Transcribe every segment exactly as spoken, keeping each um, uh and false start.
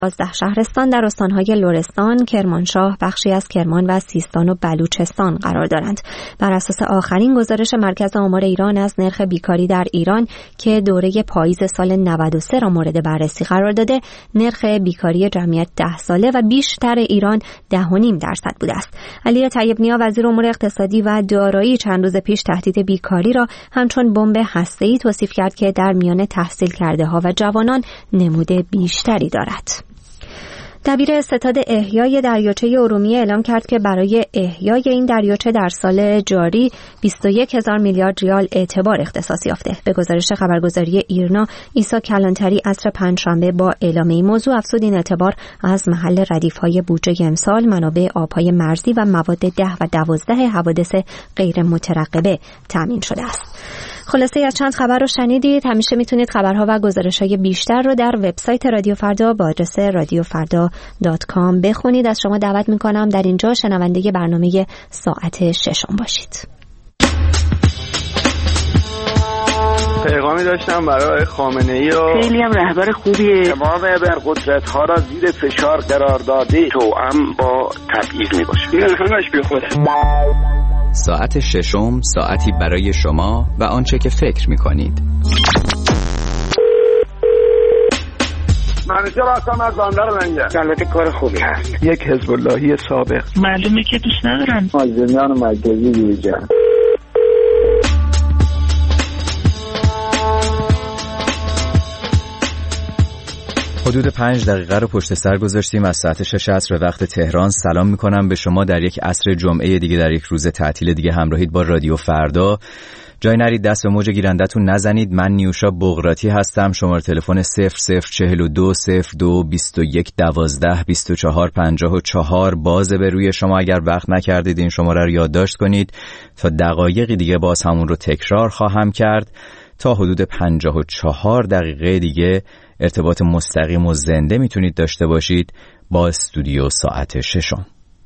یازده شهرستان در استانهای لرستان، کرمانشاه، بخشی از کرمان و سیستان و بلوچستان قرار دارند. بر اساس آخرین گزارش مرکز آمار ایران از نرخ بیکاری در ایران که دوره پاییز سال نود و سه را مورد بررسی قرار داده، نرخ بیکاری جمعیت ده ساله و بیشتر ایران ده و نیم درصد بوده است. علی طیب نیا وزیر امور اقتصادی و دارایی چند روز پیش تهدید بیکاری را همچون بمب هسته‌ای توصیف کرد که در میان تحصیل کرده ها و جوانان نمود بیشتری دارد. دبیر ستاد احیای دریاچه ارومیه اعلام کرد که برای احیای این دریاچه در سال جاری بیست و یک هزار میلیارد ریال اعتبار اختصاص یافته. به گزارش خبرگزاری ایرنا، عیسی کلانتری عصر پنجشنبه با اعلام این موضوع افزود این اعتبار از محل ردیف‌های بودجه امسال، منابع آب‌های مرزی و مواد ده و دوازده حوادث غیر مترقبه تامین شده است. خلاصه از چند خبر رو شنیدید. همیشه میتونید خبرها و گزارش‌های بیشتر رو در وبسایت رادیو فردا با آدرس رادیو فردا دات کام بخونید. از شما دعوت میکنم در اینجا شنونده برنامه ساعت ششم باشید. پیغامی داشتم برای خامنه‌ای و خیلی هم رهبر خوبیه. تمام ابرقدرت‌ها را زیر فشار قرار داده، توأم با تبعیض میباشه. این همش بیخوده. ساعت ششم، ساعتی برای شما و آنچه که فکر میکنید. منیجر هستم از بندر لنگه. البته کار خوبی هست. یک حزب اللهی سابق. معلومه که دوست ندارن. آزمیان مرکزی دیجن. حدود پنج دقیقه رو پشت سر گذاشتیم از ساعت شش عصر وقت تهران. سلام میکنم به شما در یک عصر جمعه دیگه، در یک روز تعطیل دیگه همراهید با رادیو فردا. جای نرید دست به موج گیرندتون نزنید. من نیوشا بغراتی هستم. شماره تلفن صفر صفر چهل و دو صفر دو بیست و یک دوازده بیست و چهار پنجاه و چهار بازه به روی شما. اگر وقت نکردید این شماره رو یادداشت کنید. تا دقایقی دیگه باز همون رو تکرار خواهم کرد. تا حدود پنجاه و چهار دقیقه دیگه ارتباط مستقیم و زنده میتونید داشته باشید با استودیو ساعت ششم.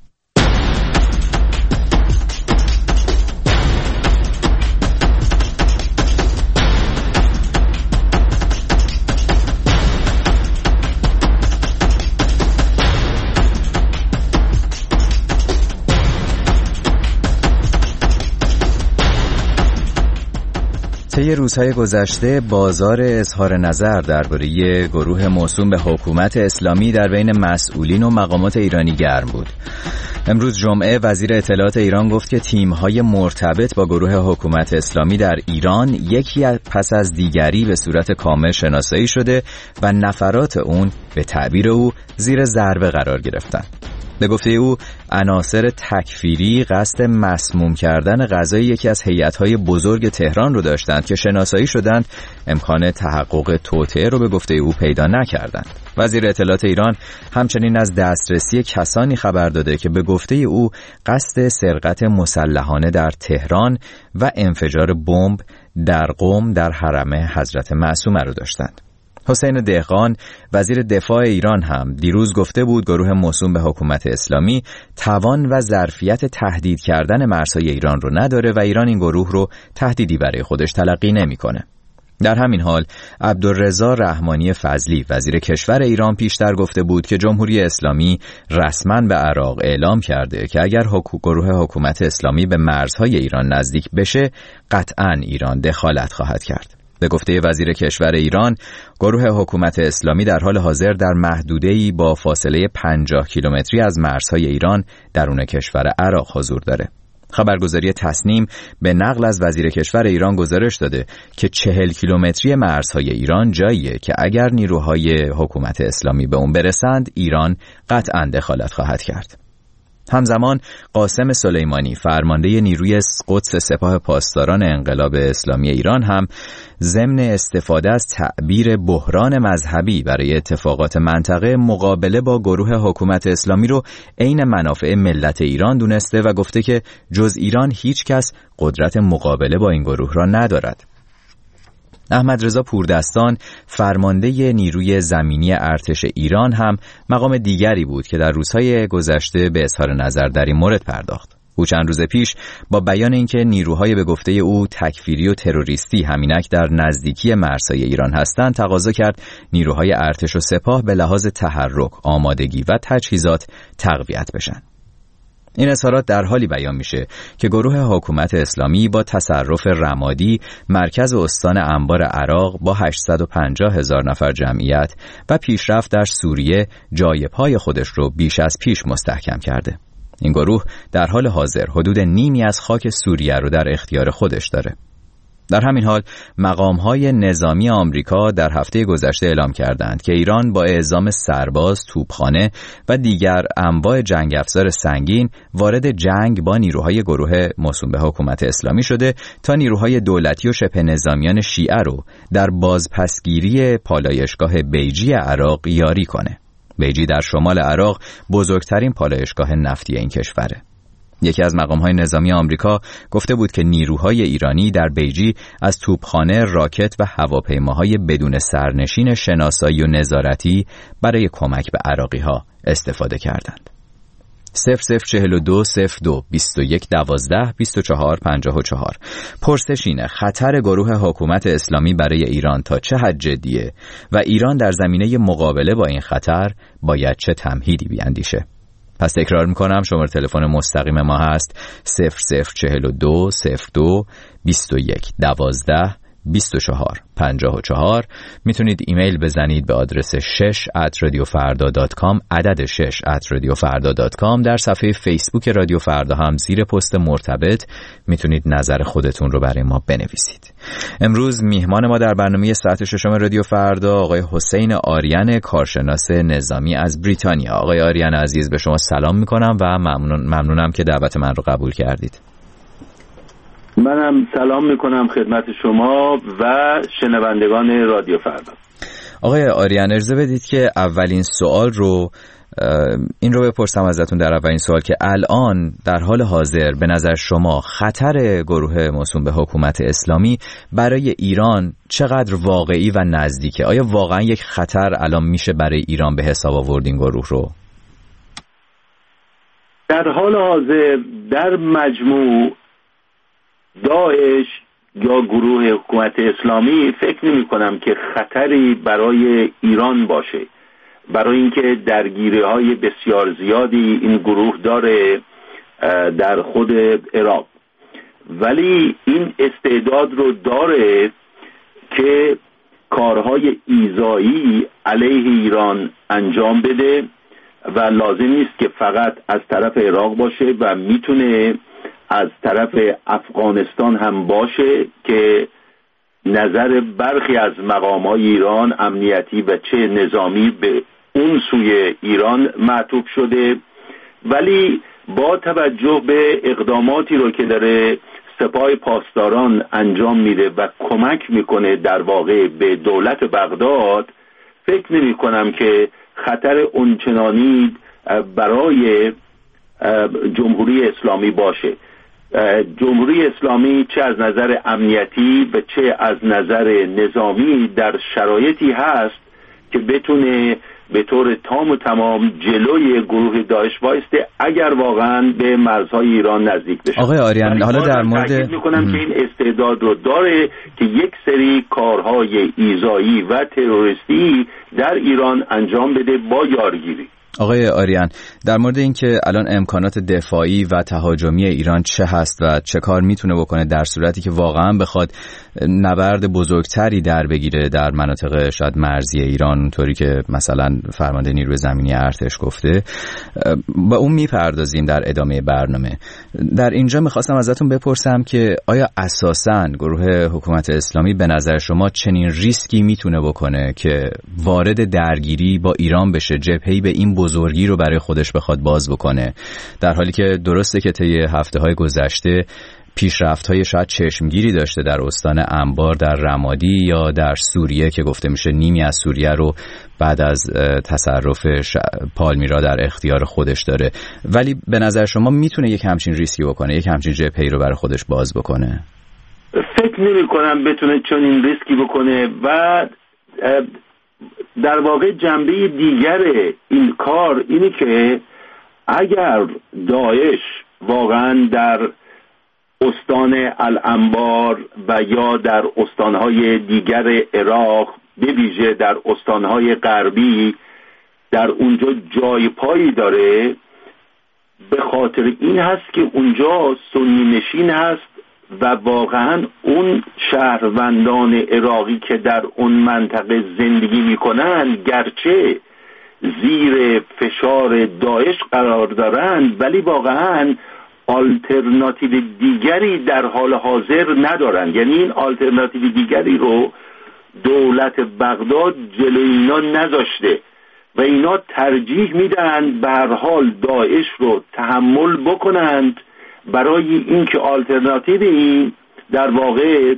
طی روزهای گذشته بازار اظهار نظر درباره گروه موسوم به حکومت اسلامی در بین مسئولین و مقامات ایرانی گرم بود. امروز جمعه وزیر اطلاعات ایران گفت که تیم‌های مرتبط با گروه حکومت اسلامی در ایران یکی پس از دیگری به صورت کامل شناسایی شده و نفرات اون به تعبیر او زیر ضربه قرار گرفتند. به گفته او عناصر تکفیری قصد مسموم کردن غذای یکی از هیئت‌های بزرگ تهران رو داشتند که شناسایی شدند، امکان تحقق توطئه رو به گفته او پیدا نکردند. وزیر اطلاعات ایران همچنین از دسترسی کسانی خبر داده که به گفته او قصد سرقت مسلحانه در تهران و انفجار بمب در قم در حرم حضرت معصومه رو داشتند. حسین دهقان وزیر دفاع ایران هم دیروز گفته بود گروه موسوم به حکومت اسلامی توان و ظرفیت تهدید کردن مرزهای ایران رو نداره و ایران این گروه رو تهدیدی برای خودش تلقی نمی‌کنه. در همین حال عبدالرضا رحمانی فضلی وزیر کشور ایران پیشتر گفته بود که جمهوری اسلامی رسما به عراق اعلام کرده که اگر حکو گروه حکومت اسلامی به مرزهای ایران نزدیک بشه قطعاً ایران دخالت خواهد کرد. به گفته وزیر کشور ایران، گروه حکومت اسلامی در حال حاضر در محدوده‌ای با فاصله پنجاه کیلومتری از مرزهای ایران درون کشور عراق حضور داره. خبرگزاری تسنیم به نقل از وزیر کشور ایران گزارش داده که چهل کیلومتری مرزهای ایران جاییه که اگر نیروهای حکومت اسلامی به اون برسند ایران قطعاً دخالت خواهد کرد. همزمان قاسم سلیمانی فرمانده نیروی قدس سپاه پاسداران انقلاب اسلامی ایران هم ضمن استفاده از تعبیر بحران مذهبی برای اتفاقات منطقه مقابله با گروه حکومت اسلامی رو عین منافع ملت ایران دونسته و گفته که جز ایران هیچ کس قدرت مقابله با این گروه را ندارد. احمد رضا پوردستان فرمانده نیروی زمینی ارتش ایران هم مقام دیگری بود که در روزهای گذشته به اظهار نظر در این مورد پرداخت. او چند روز پیش با بیان اینکه نیروهای به گفته او تکفیری و تروریستی همینک در نزدیکی مرزهای ایران هستند، تقاضا کرد نیروهای ارتش و سپاه به لحاظ تحرک، آمادگی و تجهیزات تقویت بشن. این اظهارات در حالی بیان میشه که گروه حکومت اسلامی با تصرف رمادی، مرکز استان انبار عراق با هشتصد و پنجاه هزار نفر جمعیت و پیشرفت در سوریه جای پای خودش رو بیش از پیش مستحکم کرده. این گروه در حال حاضر حدود نیمی از خاک سوریه رو در اختیار خودش داره. در همین حال مقام‌های نظامی آمریکا در هفته گذشته اعلام کردند که ایران با اعزام سرباز، توپخانه و دیگر انواع جنگ افزار سنگین وارد جنگ با نیروهای گروه موسوم به حکومت اسلامی شده تا نیروهای دولتی و شبه نظامیان شیعه رو در بازپسگیری پالایشگاه بیجی عراق یاری کنه. بیجی در شمال عراق بزرگترین پالایشگاه نفتی این کشوره. یکی از مقام‌های نظامی آمریکا گفته بود که نیروهای ایرانی در بیجی از توپخانه، راکت و هواپیماهای بدون سرنشین شناسایی و نظارتی برای کمک به عراقی‌ها استفاده کردند. صفر صفر چهل و دو صفر دو بیست و یک دوازده بیست و چهار پنجاه و چهار. پرسش اینه: خطر گروه حکومت اسلامی برای ایران تا چه حد جدیه و ایران در زمینه مقابله با این خطر باید چه تمهیدی بیاندیشه؟ پس تکرار میکنم، شماره تلفن مستقیم ما هست صفر صفر چهل و دو صفر دو بیست و یک دوازده بیست و چهار پنجاه و چهار. میتونید ایمیل بزنید به آدرس شش ات رادیو فردا دات کام، عدد شش ات رادیو فردا دات کام. در صفحه فیسبوک رادیو فردا هم زیر پست مرتبط میتونید نظر خودتون رو برای ما بنویسید. امروز میهمان ما در برنامه ساعت ششم رادیو فردا آقای حسین آریان، کارشناس نظامی از بریتانیا. آقای آریان عزیز، به شما سلام میکنم و ممنون ممنونم که دعوت من رو قبول کردید. منم سلام میکنم خدمت شما و شنوندگان رادیو فردا. آقای آریان، اجازه بدید که اولین سوال رو این رو بپرسم ازتون. در اولین سوال که الان در حال حاضر به نظر شما خطر گروه موسوم به حکومت اسلامی برای ایران چقدر واقعی و نزدیکه؟ آیا واقعا یک خطر الان میشه برای ایران به حساب آورد این گروه رو؟ در حال حاضر در مجموع داعش یا گروه حکومت اسلامی فکر نمی کنم که خطری برای ایران باشه، برای اینکه درگیری های بسیار زیادی این گروه داره در خود عراق، ولی این استعداد رو داره که کارهای ایذایی علیه ایران انجام بده و لازم نیست که فقط از طرف عراق باشه و میتونه از طرف افغانستان هم باشه که نظر برخی از مقامات ایران امنیتی و چه نظامی به اون سوی ایران معطوف شده. ولی با توجه به اقداماتی رو که داره سپاه پاسداران انجام میده و کمک میکنه در واقع به دولت بغداد، فکر نمی کنم که خطر اونچنانی برای جمهوری اسلامی باشه. جمهوری اسلامی چه از نظر امنیتی و چه از نظر نظامی در شرایطی هست که بتونه به طور تام و تمام جلوی گروه داعش وایسته اگر واقعا به مرزهای ایران نزدیک بشه. آقای آریان، حالا در مورد تاکید میکنم که این استعداد رو داره که یک سری کارهای ایذایی و تروریستی در ایران انجام بده با یارگیری. آقای آریان، در مورد اینکه الان امکانات دفاعی و تهاجمی ایران چه هست و چه کار میتونه بکنه در صورتی که واقعا بخواد نبرد بزرگتری در بگیره در مناطق شاید مرزی ایران، اونطوری که مثلا فرمانده نیروی زمینی ارتش گفته، با اون میپردازیم در ادامه برنامه. در اینجا میخواستم ازتون بپرسم که آیا اساساً گروه حکومت اسلامی به نظر شما چنین ریسکی میتونه بکنه که وارد درگیری با ایران بشه، جبهه‌ای به این بزرگی رو برای خودش بخواد باز بکنه، در حالی که درسته که طی هفته‌های گذشته پیشرفت‌های شاید چشمگیری داشته در استان انبار، در رمادی یا در سوریه که گفته میشه نیمی از سوریه رو بعد از تصرف پالمیرا در اختیار خودش داره، ولی به نظر شما میتونه یک همچین ریسکی بکنه، یک همچین جبهه‌ای رو برای خودش باز بکنه؟ فکر نمی کنم بتونه چون این ریسکی بکنه و در واقع جنبه دیگر این کار اینی که اگر داعش واقعا در استان الانبار و یا در استانهای دیگر عراق، به ویژه در استانهای غربی، در اونجا جای پایی داره، به خاطر این هست که اونجا سنی نشین هست و واقعا اون شهروندان عراقی که در اون منطقه زندگی میکنن گرچه زیر فشار داعش قرار دارن ولی واقعا آلترناتیو دیگری در حال حاضر ندارن. یعنی این آلترناتیو دیگری رو دولت بغداد جلوی اینا نذاشته و اینا ترجیح میدن به هر حال داعش رو تحمل بکنند برای اینکه آلترناتیو این در واقع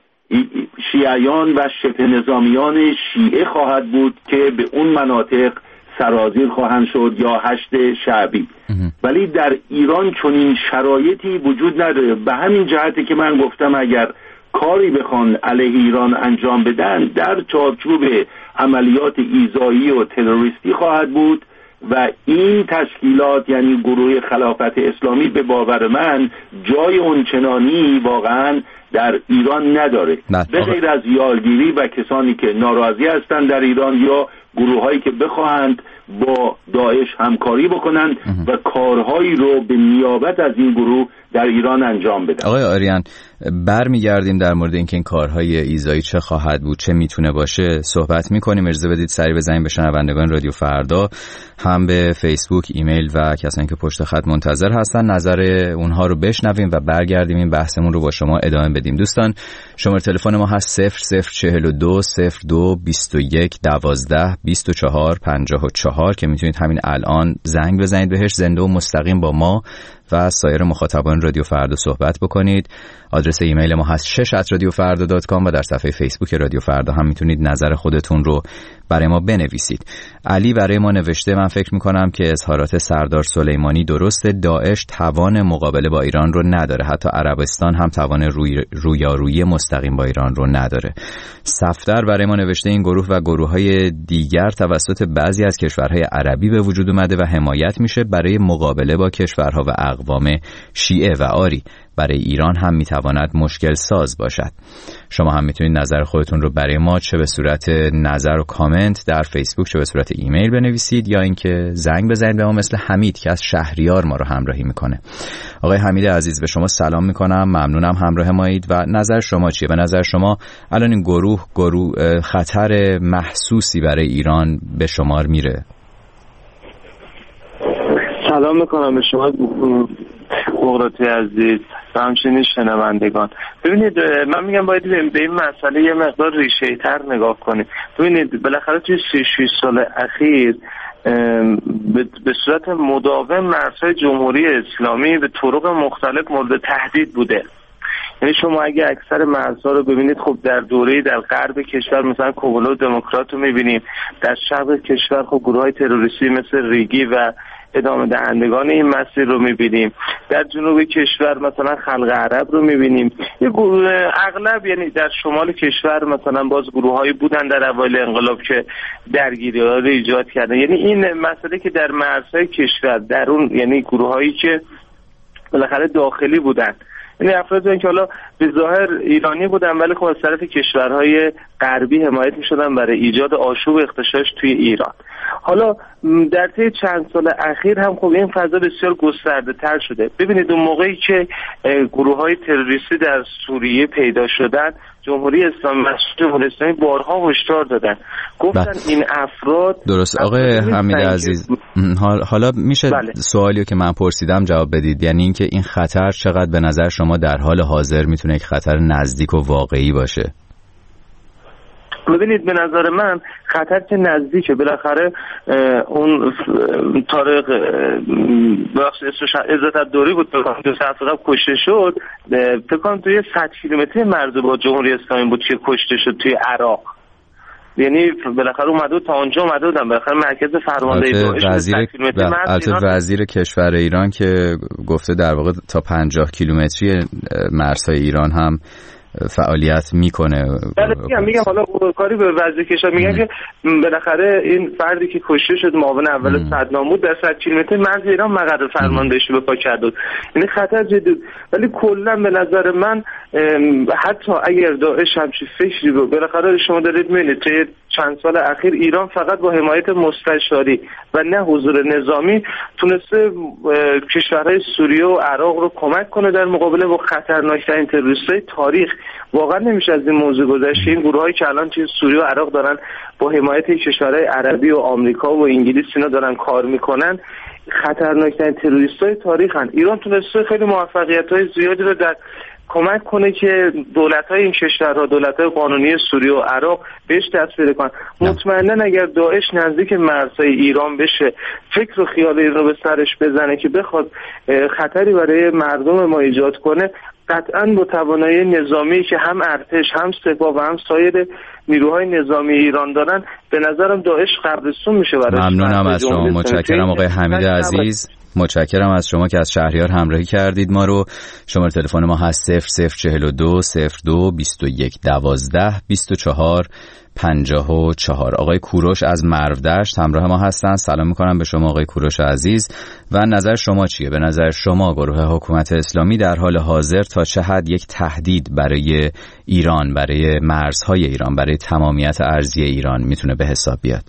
شیعیان و شبه نظامیان شیعه خواهد بود که به اون مناطق سرازیر خواهند شد یا هشت شعبی. ولی در ایران چنین شرایطی وجود نداره. به همین جهتی که من گفتم اگر کاری بخوان علیه ایران انجام بدن در چارچوب عملیات ایذایی و تروریستی خواهد بود و این تشکیلات یعنی گروه خلافت اسلامی به باور من جای اونچنانی واقعا در ایران نداره، به غیر از یارگیری و کسانی که ناراضی هستند در ایران یا گروه هایی که بخواهند با داعش همکاری بکنند و کارهایی رو به نیابت از این گروه در ایران انجام بدن. آقای آریان، برمیگردیم در مورد اینکه این کارهای ایذایی چه خواهد بود، چه میتونه باشه صحبت میکنیم. اجازه بدید سریع بزنیم به شنوندگان رادیو فردا، هم به فیسبوک، ایمیل و کسانی که پشت خط منتظر هستن نظر اونها رو بشنویم و برگردیم این بحثمون رو با شما ادامه بدیم. دوستان شماره تلفن ما هست صفر صفر چهل و دو صفر دو بیست و یک دوازده بیست و چهار پنجاه و چهار که میتونید همین الان زنگ بزنید بهش، زنده و مستقیم با ما و سایر مخاطبان رادیو فردا صحبت بکنید. آدرس ایمیل ما هست شش ات رادیو فردا دات کام و در صفحه فیسبوک رادیو فردا هم میتونید نظر خودتون رو برای ما بنویسید. علی برای ما نوشته من فکر میکنم که اظهارات سردار سلیمانی درسته، داعش توان مقابله با ایران رو نداره، حتی عربستان هم توان روی رویارویی مستقیم با ایران رو نداره. صفدر برای ما نوشته این گروه و گروه‌های دیگر توسط بعضی از کشورهای عربی به وجود اومده و حمایت میشه برای مقابله با کشورها و اقوام شیعه و آری. برای ایران هم میتواند مشکل ساز باشد. شما هم میتونید نظر خودتون رو برای ما چه به صورت نظر و کامنت در فیسبوک چه به صورت ایمیل بنویسید یا اینکه زنگ بزنید به ما مثل حمید که از شهریار ما رو همراهی میکنه. آقای حمید عزیز به شما سلام میکنم، ممنونم همراه مایید و نظر شما چیه؟ به نظر شما الان این گروه گروه خطر محسوسی برای ایران به شمار میره؟ سلام میکنم به شما مقراطی عزیز و همچنین شنوندگان. ببینید من میگم باید به این مسئله یه مقدار ریشه‌ای تر نگاه کنید. ببینید بالاخره توی سی و شش سال اخیر به صورت مداوم مرزهای جمهوری اسلامی به طرق مختلف مورد تهدید بوده. یعنی شما اگه اکثر مرزها رو ببینید خب در دوره در غرب کشور مثلا کوبلو دموکرات رو میبینیم، در شرق کشور خب گروه های تروریستی مثل ریگی و ادامه دهندگان این مسیر رو میبینیم، در جنوب کشور مثلا خلق عرب رو میبینیم، یه گروه اغلب یعنی در شمال کشور مثلا باز گروه هایی بودن در اوایل انقلاب که درگیری ها رو ایجاد کردن. یعنی این مسئله که در مرزهای کشور در اون یعنی گروه هایی که بالاخره داخلی بودن، یعنی افرادی که حالا به ظاهر ایرانی بودن ولی خب از طرف کشورهای غربی حمایت می‌شدن برای ایجاد آشوب و اغتشاش توی ایران. حالا در طی چند سال اخیر هم خب این فضا بسیار گسترده تر شده. ببینید اون موقعی که گروه‌های تروریستی در سوریه پیدا شدن، جمهوری اسلامی جمهوری اسلامی بارها هشدار دادن، گفتن بله. این افراد درست. آقای حمید عزیز حالا میشه بله. سوالی که من پرسیدم جواب بدید، یعنی اینکه این خطر چقدر به نظر شما در حال حاضر میتونه یک خطر نزدیک و واقعی باشه؟ ببینید به نظر من خطر که نزدیکه، بالاخره اون طارق بخش عزت الدوری بود دو ساعت قبل کشته شد، فکر کنم توی صد کیلومتر مرز با جمهوری اسلامی بود که کشته شد توی عراق. یعنی بالاخره اومده تا اونجا اومده بودن، بالاخره مرکز فرماندهی داعش وزیر البته وزیر کشور ایران که گفته در واقع تا پنجاه کیلومتری مرزهای ایران هم فعالیت میکنه. بله میگم میگم حالا کاری به وضع کشور میگم که بالاخره این فردی که کشته شد معاون اول صدام بود در صد کیلومتر مرز ایران مقر فرماندهی به پا کرد. یعنی خطر جدی، ولی کلا به نظر من حتی اگر داعش همچین فکری رو بالاخره شما دارید میبینید که چند سال اخیر ایران فقط با حمایت مستشاری و نه حضور نظامی تونسته کشورهای سوریه و عراق رو کمک کنه در مقابله با خطرناکترین تروریست‌های تاریخ. واقعا نمیشه از این موضوع گذشت. این گروهایی که الان توی سوریه و عراق دارن با حمایت کشورهای عربی و آمریکا و انگلیس اینا دارن کار میکنن، خطرناکترین تروریست‌های تاریخن. ایران تونسته خیلی موفقیت‌های زیادی رو در کمک کنه که دولت‌های این کشورها، دولت‌های قانونی سوریه و عراق بهش دست پیدا کنن. مطمئنا اگر داعش نزدیک مرزهای ایران بشه، فکر و خیال این رو به سرش بزنه که بخواد خطری برای مردم ما ایجاد کنه، قطعاً با توانایی نظامی که هم ارتش هم سپاه و هم سایر نیروهای نظامی ایران دارن، به نظرم داعش قبرستون میشه براش. ممنونم از شما، متشکرم آقای حمید عزیز، متشکرم از شما که از شهریار همراهی کردید ما رو. شماره تلفن ما هست صفر صفر چهل و دو صفر دو بیست و یک دوازده بیست و چهار پنجاه و چهار. آقای کوروش از مرودشت همراه ما هستن. سلام میکنم به شما آقای کوروش عزیز و نظر شما چیه؟ به نظر شما گروه حکومت اسلامی در حال حاضر تا چه حد یک تهدید برای ایران، برای مرزهای ایران، برای تمامیت ارضی ایران میتونه به حساب بیاد؟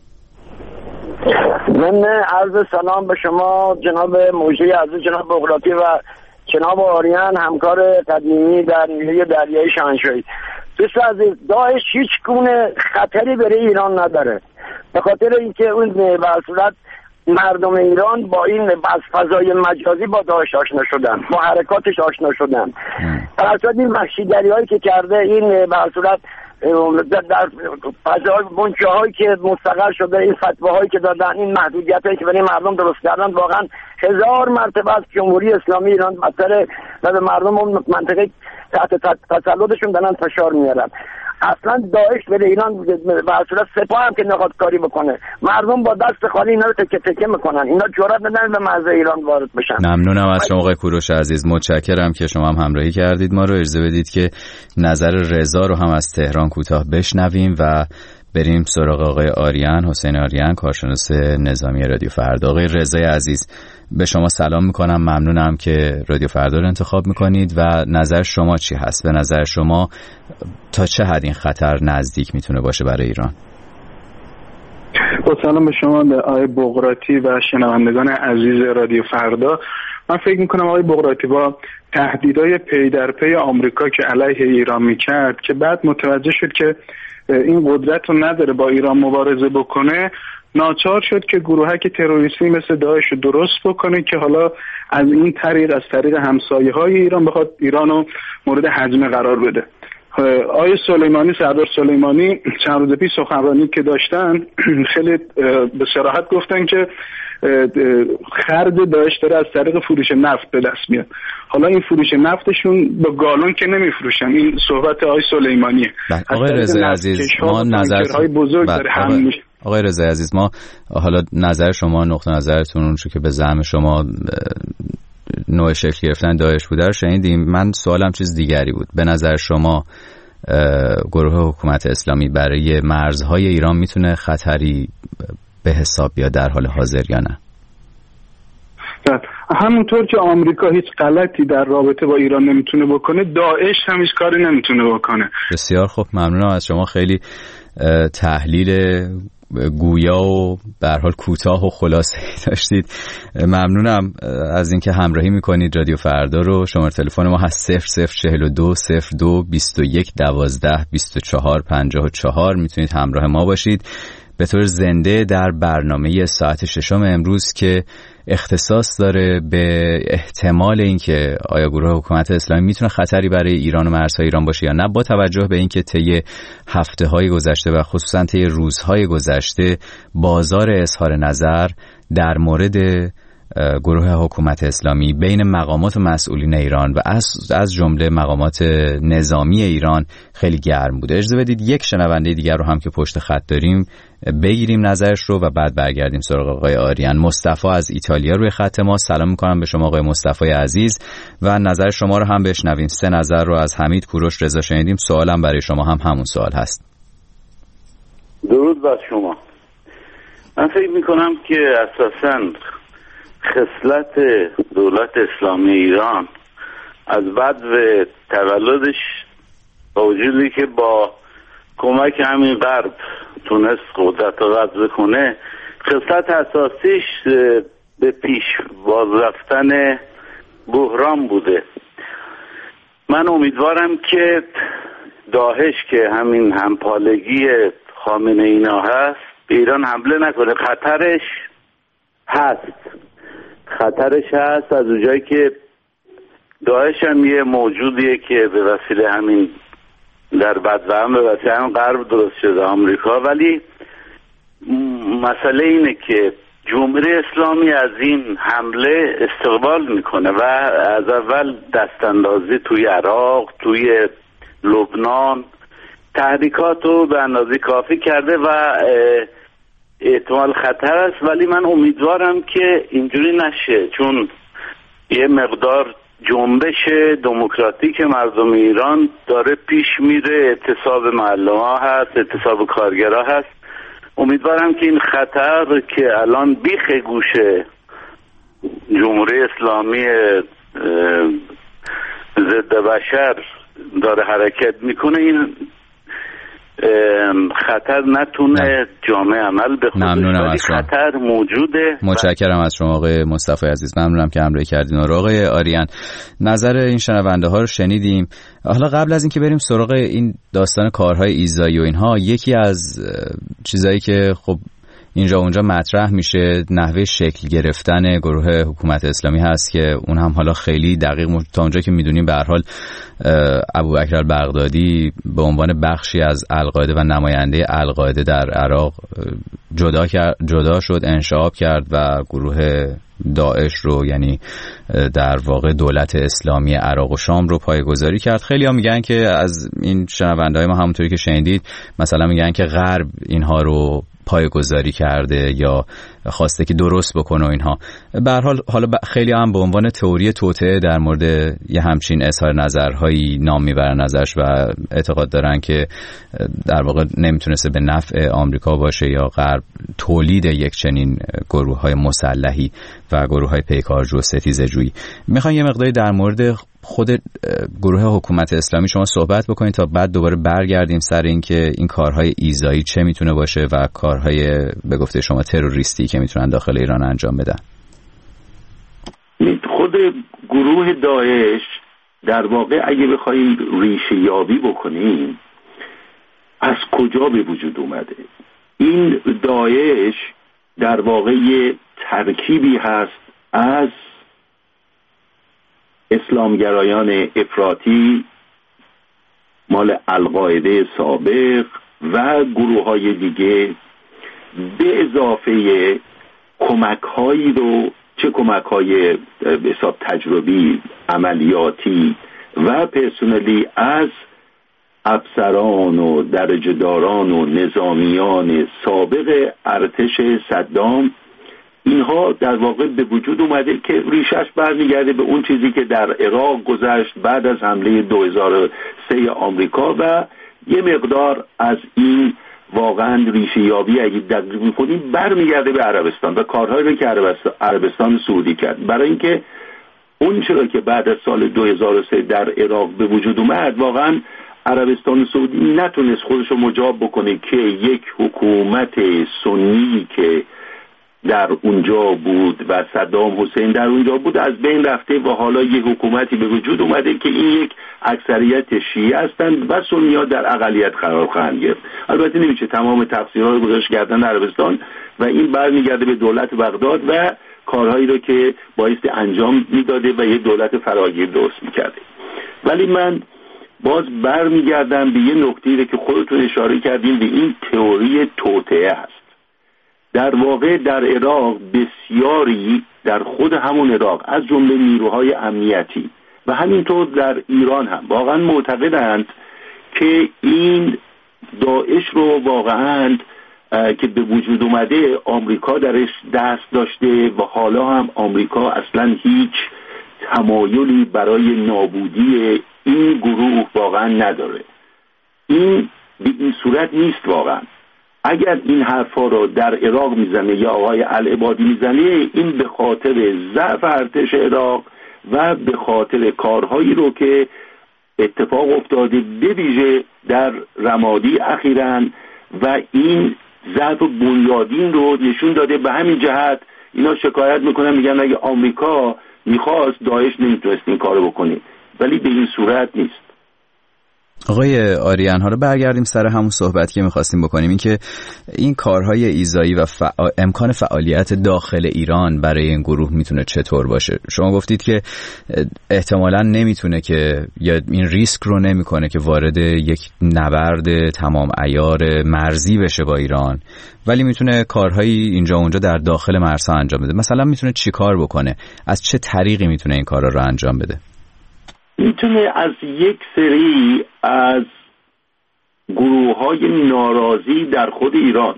من عرض سلام به شما جناب موجی عزیز، جناب بغراتی و جناب آریان همکار قدیمی در نیروی دریایی شاهنشاهی. دوست عزیز، داعش هیچ گونه خطری برای ایران نداره، به خاطر اینکه اون به صورت مردم ایران با این از فضای مجازی با داعش آشنا شدن، با حرکاتش آشنا شدن. در اصل این وحشیگری هایی که کرده، این به صورت در فضای بنچه هایی که مستقر شده، این فتوه هایی که دادن، این محدودیت هایی که برای مردم درست کردن، واقعا هزار مرتبه از جمهوری اسلامی ایران بدتره و به مردم اون منطقه تحت تسلطشون دارن فشار میارن. اصلا داعش به ایران به صورت سپاه هم که نخواد کاری بکنه، مردم با دست خالی اینا رو تکه تکه میکنن، اینا جرئت ندارن به مرز ایران وارد بشن. ممنونم از شما آقای کوروش عزیز، متشکرم که شما هم همراهی کردید ما رو. اجازه بدید که نظر رضا رو هم از تهران کوتاه بشنویم و بریم سراغ آقای آریان، حسین آریان، کارشناس نظامی رادیو فردا. آقای رضای عزیز، به شما سلام میکنم، ممنونم که رادیو فردا رو انتخاب میکنید و نظر شما چی هست؟ به نظر شما تا چه حد این خطر نزدیک میتونه باشه برای ایران؟ با سلام به شما، به آقای بغراتی و شنوندگان عزیز رادیو فردا. من فکر میکنم آقای بغراتی با تهدیدهای پی در پی آمریکا که علیه ایران میکرد، که بعد متوجه شد که این قدرت رو نداره با ایران مبارزه بکنه، ناچار شد که گروهک تروریستی مثل داعش رو درست بکنه که حالا از این طریق، از طریق همسایه‌های ایران، بخواد ایران رو مورد هجمه قرار بده. آقای سلیمانی، سردار سلیمانی چند روز پیش سخنرانی که داشتن خیلی به صراحت گفتن که خرج داعش داره از طریق فروش نفت به دست میاد. حالا این فروش نفتشون با گالون که نمیفروشن، این صحبت آقای سلیمانیه. آقای رضای عزیز، ما نظر بزرگ داره هم میشه. آقای رضای عزیز، ما حالا نظر شما، نقطه نظرتون، اون چون که به زعم شما نوع شکل گرفتن داعش بوده رو شنیدیم. من سوالم چیز دیگری بود. به نظر شما گروه حکومت اسلامی برای مرزهای ایران میتونه خطری به حساب بیاد در حال حاضر یا نه؟ همونطور که آمریکا هیچ غلطی در رابطه با ایران نمیتونه بکنه، داعش هم هیچ کاری نمیتونه بکنه. بسیار خوب، ممنونم از شما. خیلی تحلیل گویا و به هر حال کوتاه و خلاصه داشتید. ممنونم از اینکه همراهی میکنید رادیو فردا رو. شماره تلفن ما هست صفر صفر چهل و دو صفر دو بیست و یک دوازده بیست و چهار پنجاه و چهار. میتونید همراه ما باشید به طور زنده در برنامه ساعت ششم امروز که اختصاص داره به احتمال اینکه آیا گروه حکومت اسلامی میتونه خطری برای ایران و مرزهای ایران باشه یا نه، با توجه به اینکه طی هفته‌های گذشته و خصوصا طی روزهای گذشته بازار اظهار نظر در مورد گروه حکومت اسلامی بین مقامات و مسئولین ایران و از از جمله مقامات نظامی ایران خیلی گرم بوده. اجازه بدید یک شنونده دیگر رو هم که پشت خط داریم بگیریم نظرش رو و بعد برگردیم سراغ آقای آریان. مصطفی از ایتالیا روی خط ما. سلام میکنم به شما آقای مصطفی عزیز و نظر شما رو هم بشنویم. سه نظر رو از حمید، کوروش، رضا شنیدیم. سوالم برای شما هم همون سوال هست. درود بر شما. من فکر میکنم که اساساً خصلت دولت اسلامی ایران از بعد و تولدش با وجودی که با کمک همین غرب تونست قدرت رو قبض کنه، خصلت اساسیش به پیش باز رفتن بحران بوده. من امیدوارم که داعش که همین همپالگی خامنه اینا هست به ایران حمله نکنه. خطرش هست خطرش هست از اونجایی که داعش هم یه موجودیه که به وسیله همین در بدوهم به وسیله همین غرب درست شده آمریکا، ولی مسئله اینه که جمهوری اسلامی از این حمله استقبال میکنه و از اول دستاندازی توی عراق، توی لبنان تحریکات رو به اندازه کافی کرده و احتمال خطر است، ولی من امیدوارم که اینجوری نشه، چون یه مقدار جنبش دموکراتیک مردم ایران داره پیش میره، اعتصاب معلم‌ها هست، اعتصاب کارگرها هست. امیدوارم که این خطر که الان بیخ گوشه جمهوری اسلامی ضد بشر داره حرکت میکنه، این خطر نتونه جامعه عمل به خودش، ولی خطر موجوده. متشکرم از شما آقای مصطفی عزیز، ممنونم که همراهی کردین. و آقای آریان، نظر این شنونده ها رو شنیدیم. حالا قبل از اینکه بریم سراغ این داستان کارهای ایذایی و اینها، یکی از چیزایی که خب اینجا اونجا مطرح میشه نحوه شکل گرفتن گروه حکومت اسلامی هست که اون هم حالا خیلی دقیق تا اونجا که میدونیم به هر حال ابوبکر البغدادی به عنوان بخشی از القاعده و نماینده القاعده در عراق جدا کرد، جدا شد، انشعاب کرد و گروه داعش رو، یعنی در واقع دولت اسلامی عراق و شام رو پایه‌گذاری کرد. خیلی ها میگن که از این شنونده‌های ما همونطوری که شنیدید مثلا میگن که غرب اینها رو پایه‌گذاری کرده یا خواسته که درست بکنه و اینها. به هر حال حالا خیلی هم به عنوان تئوری توطئه در مورد یه همچین اظهار نظرهایی نام میبرن ازش و اعتقاد دارن که در واقع نمیتونسته به نفع آمریکا باشه یا غرب تولید یک چنین گروه‌های مسلحی و گروه‌های پیکارجو و ستیزجویی. میخوام یه مقداری در مورد خود گروه حکومت اسلامی شما صحبت بکنید تا بعد دوباره برگردیم سر این که این کارهای ایذایی چه میتونه باشه و کارهای به گفته شما تروریستی که میتونن داخل ایران انجام بدن. خود گروه داعش در واقع اگه بخوایم ریشه یابی بکنیم از کجا به وجود اومده، این داعش در واقع یه ترکیبی هست از اسلامگرایان افراطی مال القاعده سابق و گروه های دیگه، به اضافه کمک هایی رو، چه کمک های حساب تجربی، عملیاتی و پرسنلی از افسران و درجه‌داران و نظامیان سابق ارتش صدام، اینها در واقع به وجود اومده که ریشش برمیگرده به اون چیزی که در عراق گذشت بعد از حمله دو هزار و سه آمریکا و یه مقدار از این واقعا ریشه یابی اگه دقیق می‌کنیم برمیگرده به عربستان و کارهایی رو که عربستان, عربستان سعودی کرد، برای اینکه اون چرا که بعد از سال دو هزار و سه در عراق به وجود اومد، واقعا عربستان سعودی نتونست خودش رو مجاب بکنه که یک حکومت سنی که در اونجا بود و صدام حسین در اونجا بود از بین رفته و حالا یک حکومتی به وجود اومده که این یک اکثریت شیعه هستند و سنی‌ها در اقلیت قرار خواهند گرفت. البته نمیشه تمام تفسیرها رو گذاشت گردن عربستان و این برمیگرده به دولت بغداد و کارهایی رو که بایستی انجام میداده و یک دولت فراگیر درست میکرده. ولی من باز برمیگردم به یه نکته‌ای که خودتون اشاره کردین، به این تئوری توطئه هست. در واقع در عراق بسیاری در خود همون عراق از جمله نیروهای امنیتی و همینطور در ایران هم واقعا معتقدند که این داعش رو واقعا که به وجود اومده آمریکا درش دست داشته و حالا هم آمریکا اصلا هیچ تمایلی برای نابودی این گروه واقعا نداره. این به این صورت نیست. واقعا اگر این حرفا رو در عراق میزنه یا آقای العبادی میزنه، این به خاطر ضعف ارتش عراق و به خاطر کارهایی رو که اتفاق افتاده به ویژه در رمادی اخیراً و این ضعف بنیادین رو نشون داده. به همین جهت اینا شکایت میکنن، میگن اگه آمریکا میخواست داعش نمیتونست این کارو بکنه، ولی به این صورت نیست. آقای آریان، ها رو برگردیم سر همون صحبت که میخواستیم بکنیم، این که این کارهای ایذایی و فع... امکان فعالیت داخل ایران برای این گروه میتونه چطور باشه؟ شما گفتید که احتمالاً نمیتونه که یا این ریسک رو نمیکنه که وارد یک نبرد تمام عیار مرزی بشه با ایران، ولی میتونه کارهایی اینجا اونجا در داخل مرزها انجام بده. مثلا میتونه چی کار بکنه؟ از چه طریقی میتونه این کارا رو انجام بده؟ میتونه از یک سری از گروه‌های ناراضی در خود ایران،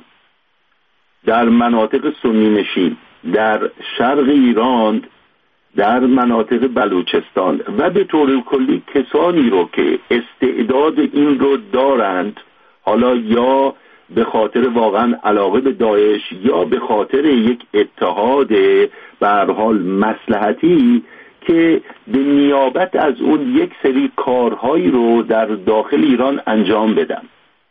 در مناطق سنی نشین، در شرق ایران، در مناطق بلوچستان و به طور کلی کسانی رو که استعداد این رو دارند، حالا یا به خاطر واقعا علاقه به داعش یا به خاطر یک اتحاد به هر حال مصلحتی، که به نیابت از اون یک سری کارهایی رو در داخل ایران انجام بدن.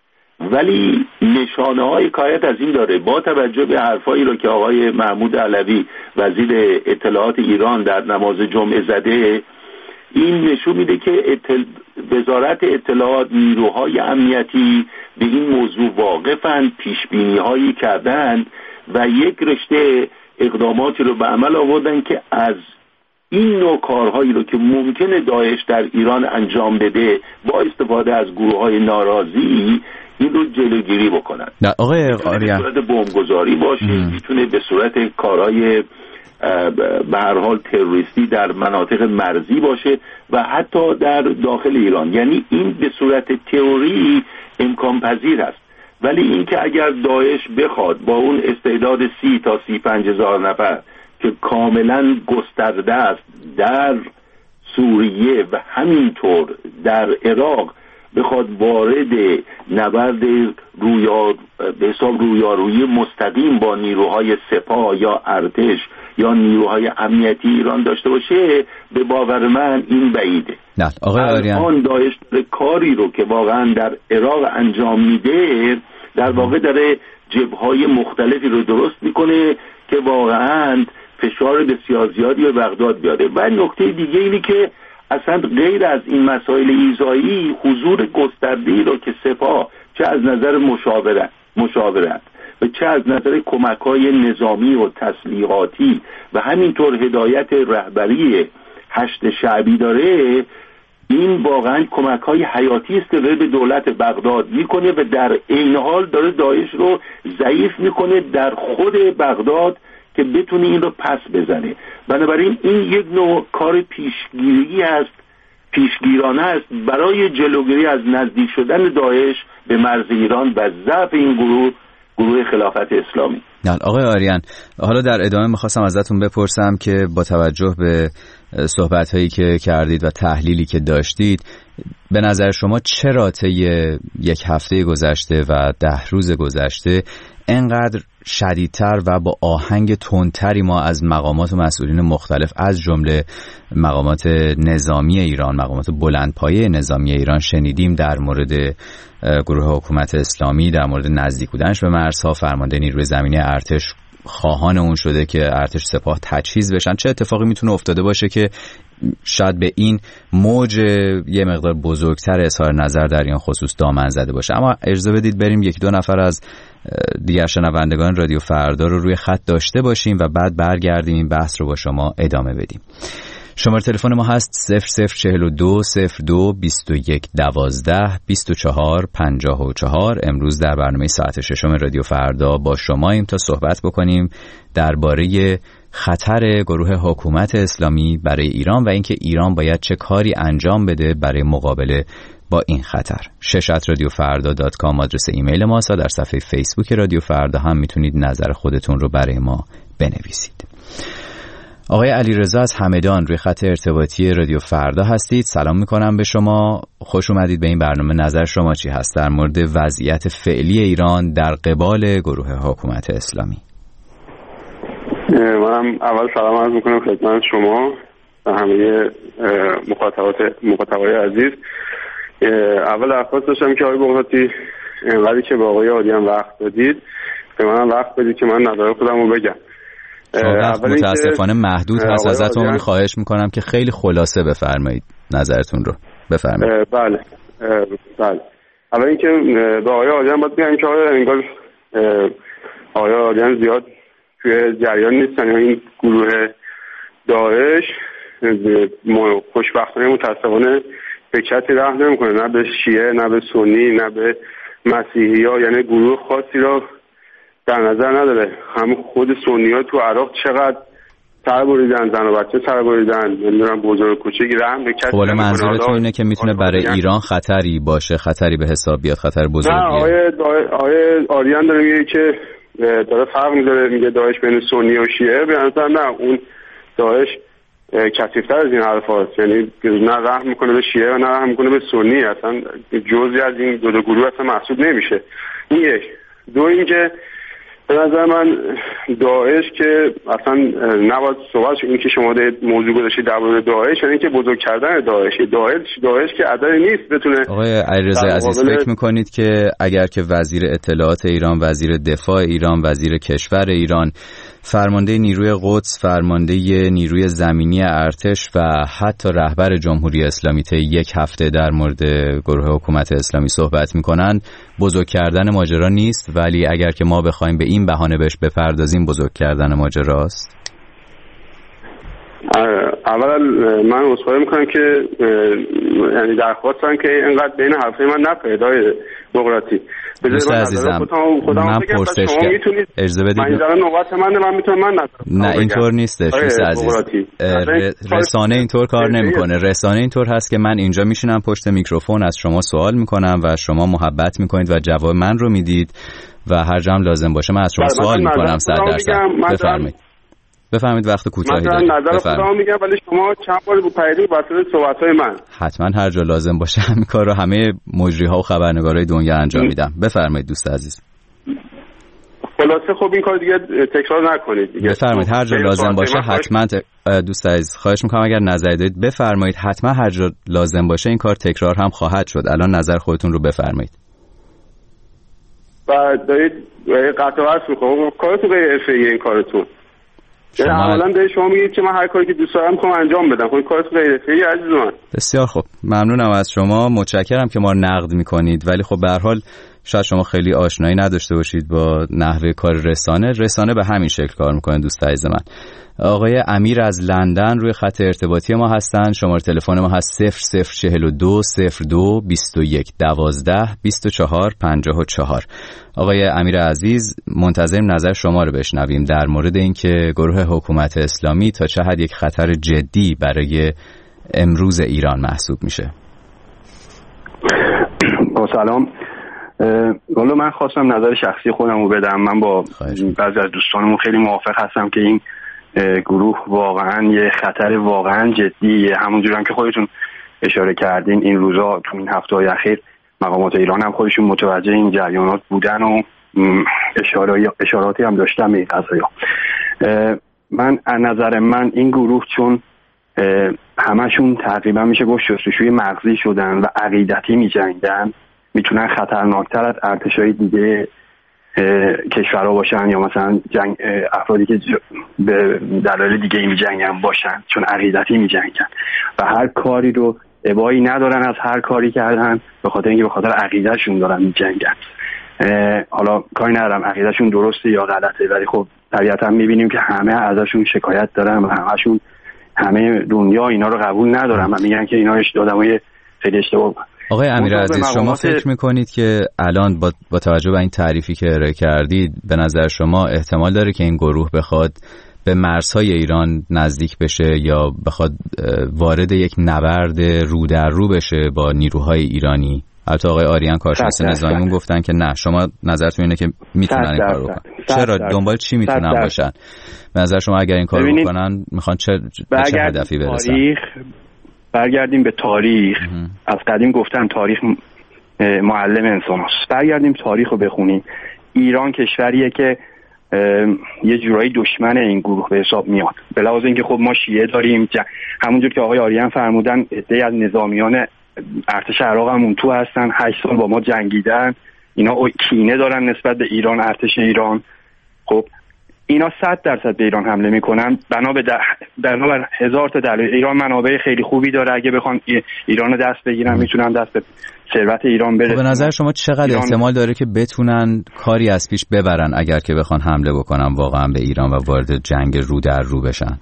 ولی نشانه های حکایت از این داره، با توجه به حرفایی رو که آقای محمود علوی وزیر اطلاعات ایران در نماز جمعه زده، این نشون میده که اطل... وزارت اطلاعات، نیروهای امنیتی به این موضوع واقفن، پیشبینی هایی کردن و یک رشته اقداماتی رو به عمل آوردن که از این نوع کارهایی رو که ممکنه داعش در ایران انجام بده با استفاده از گروه‌های ناراضی این رو جلوگیری بکنن. نه آقای آریان، به صورت بمبگذاری باشه، میتونه به صورت کارهای به هر حال تروریستی در مناطق مرزی باشه و حتی در داخل ایران. یعنی این به صورت تئوری امکان پذیر است، ولی اینکه اگر داعش بخواد با اون استعداد سی تا سی پنج هزار نفر که کاملا گسترده است در سوریه و همینطور در عراق بخواد وارد نبرد رویا به حساب رویارویی مستقیم با نیروهای سپاه یا ارتش یا نیروهای امنیتی ایران داشته باشه، به باور من این بعیده. نه آقای آریان، آن داعش داره کاری رو که واقعا در عراق انجام میده، در واقع داره جبههای مختلفی رو درست میکنه که واقعا فشار بسیار زیادی به بغداد بیاره. و نکته دیگه اینی که اصلا غیر از این مسائل ایذایی، حضور گسترده‌ای رو که سپاه چه از نظر مشاورت مشاورت و چه از نظر کمک‌های نظامی و تسلیحاتی و همینطور هدایت رهبری هشت شعبی داره، این واقعا کمک‌های حیاتی است که به دولت بغداد میکنه و در عین حال داره داعش رو ضعیف میکنه در خود بغداد که بتونه این رو پس بزنه. بنابراین این یک نوع کار پیشگیری است، پیشگیرانه است برای جلوگیری از نزدیک شدن داعش به مرز ایران و ضعف این گروه، گروه خلافت اسلامی. نه آقای آریان، حالا در ادامه میخواستم ازتون بپرسم که با توجه به صحبت هایی که کردید و تحلیلی که داشتید، به نظر شما چرا طی یک هفته گذشته و ده روز گذشته اینقدر شدیدتر و با آهنگ تندتری ما از مقامات و مسئولین مختلف از جمله مقامات نظامی ایران، مقامات بلندپایه نظامی ایران شنیدیم در مورد گروه حکومت اسلامی، در مورد نزدیک بودنش به مرزها، فرمانده نیروی زمینی ارتش خواهان اون شده که ارتش سپاه تجهیز بشن؟ چه اتفاقی میتونه افتاده باشه که شاید به این موج یه مقدار بزرگتر اظهار نظر در این خصوص دامن زده باشه؟ اما اجازه بدید بریم یکی دو نفر از دیگر شنوندگان رادیو فردا رو روی خط داشته باشیم و بعد برگردیم این بحث رو با شما ادامه بدیم. شماره تلفن ما هست صفر صفر چهل و دو صفر دو بیست و یک دوازده بیست و چهار پنجاه و چهار. امروز در برنامه ساعت ششم رادیو فردا با شماییم تا صحبت بکنیم درباره خطر گروه حکومت اسلامی برای ایران و اینکه ایران باید چه کاری انجام بده برای مقابله با این خطر. شش ات رادیو فردا دات کام آدرس ایمیل ماست. در صفحه فیسبوک رادیو فردا هم میتونید نظر خودتون رو برای ما بنویسید. آقای علیرضا از همدان روی خط ارتباطی رادیو فردا هستید. سلام میکنم به شما، خوش اومدید به این برنامه. نظر شما چی هست در مورد وضعیت فعلی ایران در قبال گروه حکومت اسلامی؟ من اول سلام عرض میکنم خدمت شما و همه مخاطبات مخاطبای عزیز. اول درخواست داشتم که آقای بغراتی انقدری که به آقای آریان وقت دادید به من وقت بدید که من نظر خودم رو بگم. وقت متاسفانه محدود هست، ازتون خواهش میکنم که خیلی خلاصه بفرمایید نظرتون رو. بفرمایید. بله بله اول اینکه به آقای آریان باید بگم که آقای انگار آقای آریان زیاد توی جریان نیستن. این گروه داعش خوشبختانه متاسفانه به کسی رحم نمیکنه، نه به شیعه نه به سنی نه به مسیحی ها، یعنی گروه خاصی را در نظر نداره. هم خود سنی ها تو عراق چقدر سر بریدن، زن و بچه سر بریدن، نمیدونم بزرگ کوچکی رحم به کسی نمیکنه. منظورتون اینه که میتونه برای ایران خطری باشه، خطری به حساب بیاد، خطر بزرگیه؟ نه، آقای آقای آریان داره میگه که داره فرق میذاره، میگه داعش بین سنی و شیعه. به نظر نه، اون داعش کثیف‌تر از این حرف هست، یعنی نه رحم میکنه به شیعه و نه رحم میکنه به سنی، اصلا جزئی از این دو, دو گروه اصلا محسوب نمیشه. این یک. دو اینکه به نظر من داعش که اصلا نباید صحبت این که شما موضوع گذاشتید درباره داعش، یعنی که بزرگ کردن داعش داعش داعش که عددی نیست بتونه. آقای علیرضا عزیز فکر میکنید که اگر که وزیر اطلاعات ایران، وزیر دفاع ایران، وزیر کشور ایران، فرمانده نیروی قدس، فرمانده نیروی زمینی ارتش و حتی رهبر جمهوری اسلامی طی یک هفته در مورد گروه حکومت اسلامی صحبت میکنن، بزرگ کردن ماجرا نیست؟ ولی اگر که ما بخوایم به این بهانه بهش بپردازیم بزرگ کردن ماجراست؟ اول من عذرخواهی میکنم که یعنی درخواستم که اینقدر بین حرفای من نپیدای بغراتی. دوست عزیزم من پرسش کردم، اجازه بدید. من در نوبت منه، من میتونم من نظر نه اینطور نیستش دوست عزیز. رسانه اینطور کار نمیکنه. رسانه اینطور هست که من اینجا میشینم پشت میکروفون از شما سوال میکنم و شما محبت میکنید و جواب من رو میدید و هر جا هم لازم باشه من از شما سوال میکنم صد درصد. بفرمایید بفرمایید وقت کوتاهی دارید. نظر خودم میگم، ولی شما چند بار رو پیدی واسه صحبت‌های من حتما هر جا لازم باشه همین کار رو همه مجری‌ها و خبرنگارای دنیا انجام میدم. بفرمایید دوست عزیز. خلاصه خب این کار دیگه تکرار نکنید دیگه. بفرمایید هر جا لازم باشه حتما ت... دوست عزیز خواهش میکنم اگر نظری دارید بفرمایید، حتما هر جا لازم باشه این کار تکرار هم خواهد شد. الان نظر خودتون رو بفرمایید. و دارید قطع و وصل می‌کنید، کارتون غیر حرفه‌ایه این کارتون. شما اولا به شما میگید که من هر کاری که دوست دارم می‌خوام انجام بدم. خب کارت غیر حرفه‌ای عزیز من. بسیار خوب، ممنونم از شما، متشکرم که ما رو نقد می‌کنید، ولی خب به هر حال شاید شما خیلی آشنایی نداشته باشید با نحوه کار رسانه. رسانه به همین شکل کار می‌کنه دوست عزیز من. آقای امیر از لندن روی خط ارتباطی ما هستن. شماره تلفن ما هست صفر صفر چهل و دو صفر دو بیست و یک دوازده بیست و چهار پنجاه و چهار. آقای امیر عزیز منتظریم نظر شما رو بشنویم در مورد اینکه گروه حکومت اسلامی تا چه حد یک خطر جدی برای امروز ایران محسوب میشه. با سلام. والا من خواستم نظر شخصی خودم رو بدم. من با بعضی از دوستانمون خیلی موافق هستم که این گروه واقعا یه خطر واقعا جدیه. همونجوری هم که خودتون اشاره کردین این روزا تو این هفته‌های اخیر مقامات ایران هم خودشون متوجه این جریانات بودن و اشاراتی هم داشتن به این قضایا. من از نظر من این گروه چون همشون تقریبا میشه گفت شستشوی مغزی شدن و عقیدتی میجنگن، میتونن خطرناکتر از ارتشای دیگه کشورها باشن یا مثلا جنگ افرادی که به دلایل دیگه می جنگن باشن، چون عقیدتی می جنگن و هر کاری رو ابایی ندارن از هر کاری کردن به خاطر اینکه به خاطر عقیدهشون دارن می جنگن. حالا کاری ندارم عقیدهشون درسته یا غلطه، ولی خب طبیعتا می بینیم که همه ازشون شکایت دارن و همشون همه دنیا اینا رو قبول ندارن و میگن که اینا آدمای خیلی اشتباه. آقای امیرعزیز شما فکر میکنید که الان با, با توجه به این تعریفی که ارائه کردید به نظر شما احتمال داره که این گروه بخواد به مرزهای ایران نزدیک بشه یا بخواد وارد یک نبرد رو در رو بشه با نیروهای ایرانی؟ البته آقای آریان کارشناس نظامیمون گفتن که نه، شما نظرتون اینه که میتونن این کارو بکنن. چرا؟ دنبال چی میتونن باشن؟ به نظر شما اگر این کارو بکنن میخوان چه به چه هدفی برسن؟ تاریخ برگردیم به تاریخ. از قدیم گفتن تاریخ معلم انسان است. برگردیم تاریخ رو بخونیم. ایران کشوریه که یه جورایی دشمن این گروه به حساب میاد، به لحاظ اینکه خب ما شیعه داریم، همونجور که آقای آریان فرمودن عده‌ای از نظامیان ارتش عراق هم اون تو هستن، هشت سال با ما جنگیدن، اینا کینه دارن نسبت به ایران، ارتش ایران. خب اینا صد درصد به ایران حمله میکنن بنا به بنابر هزار تا دلیل. ایران منابع خیلی خوبی داره، اگه بخوان ایران رو دست بگیرن میتونن دست به ثروت ایران برسن. به نظر شما چقدر ایران... احتمال داره که بتونن کاری از پیش ببرن اگر که بخوان حمله بکنن واقعا به ایران و وارد جنگ رو در رو بشن؟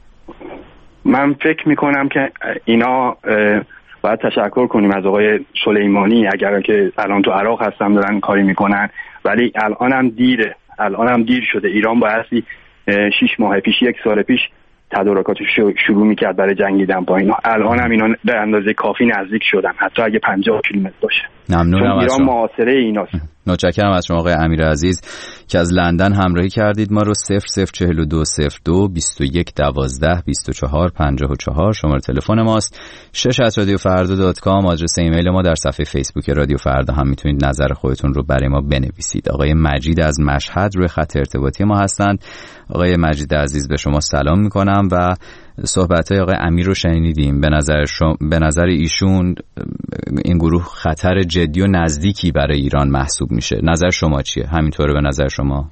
من فکر میکنم که اینا باید تشکر کنیم از آقای سلیمانی اگر که الان تو عراق هستن دارن کاری میکنن، ولی الان هم دیره، الان هم دیر شده. ایران بایستی شیش ماه پیش، یک سال پیش تدارکاتش شروع میکرد برای جنگیدن با اینا. الان هم اینا به اندازه کافی نزدیک شدن، حتی اگه پنجاه کیلومتر باشه. ممنونم از شما. ایران معاصره ایناست. متشکرم از شما آقای امیرعزیز که از لندن همراهی کردید ما رو. صفر صفر چهل و دو صفر دو بیست و یک دوازده بیست و چهار پنجاه و چهار شماره تلفن ماست. شش ات رادیو فردا دات کام آدرس ایمیل ما. در صفحه فیسبوک رادیو فردا هم میتونید نظر خودتون رو برای ما بنویسید. آقای مجید از مشهد روی خط ارتباطی ما هستند. آقای مجید عزیز به شما سلام میکنم و صحبت‌های آقای امیر رو شنیدیم. به نظر شما، به نظر ایشون این گروه خطر جدی و نزدیکی برای ایران محسوب میشه. نظر شما چیه؟ همینطوره به نظر شما؟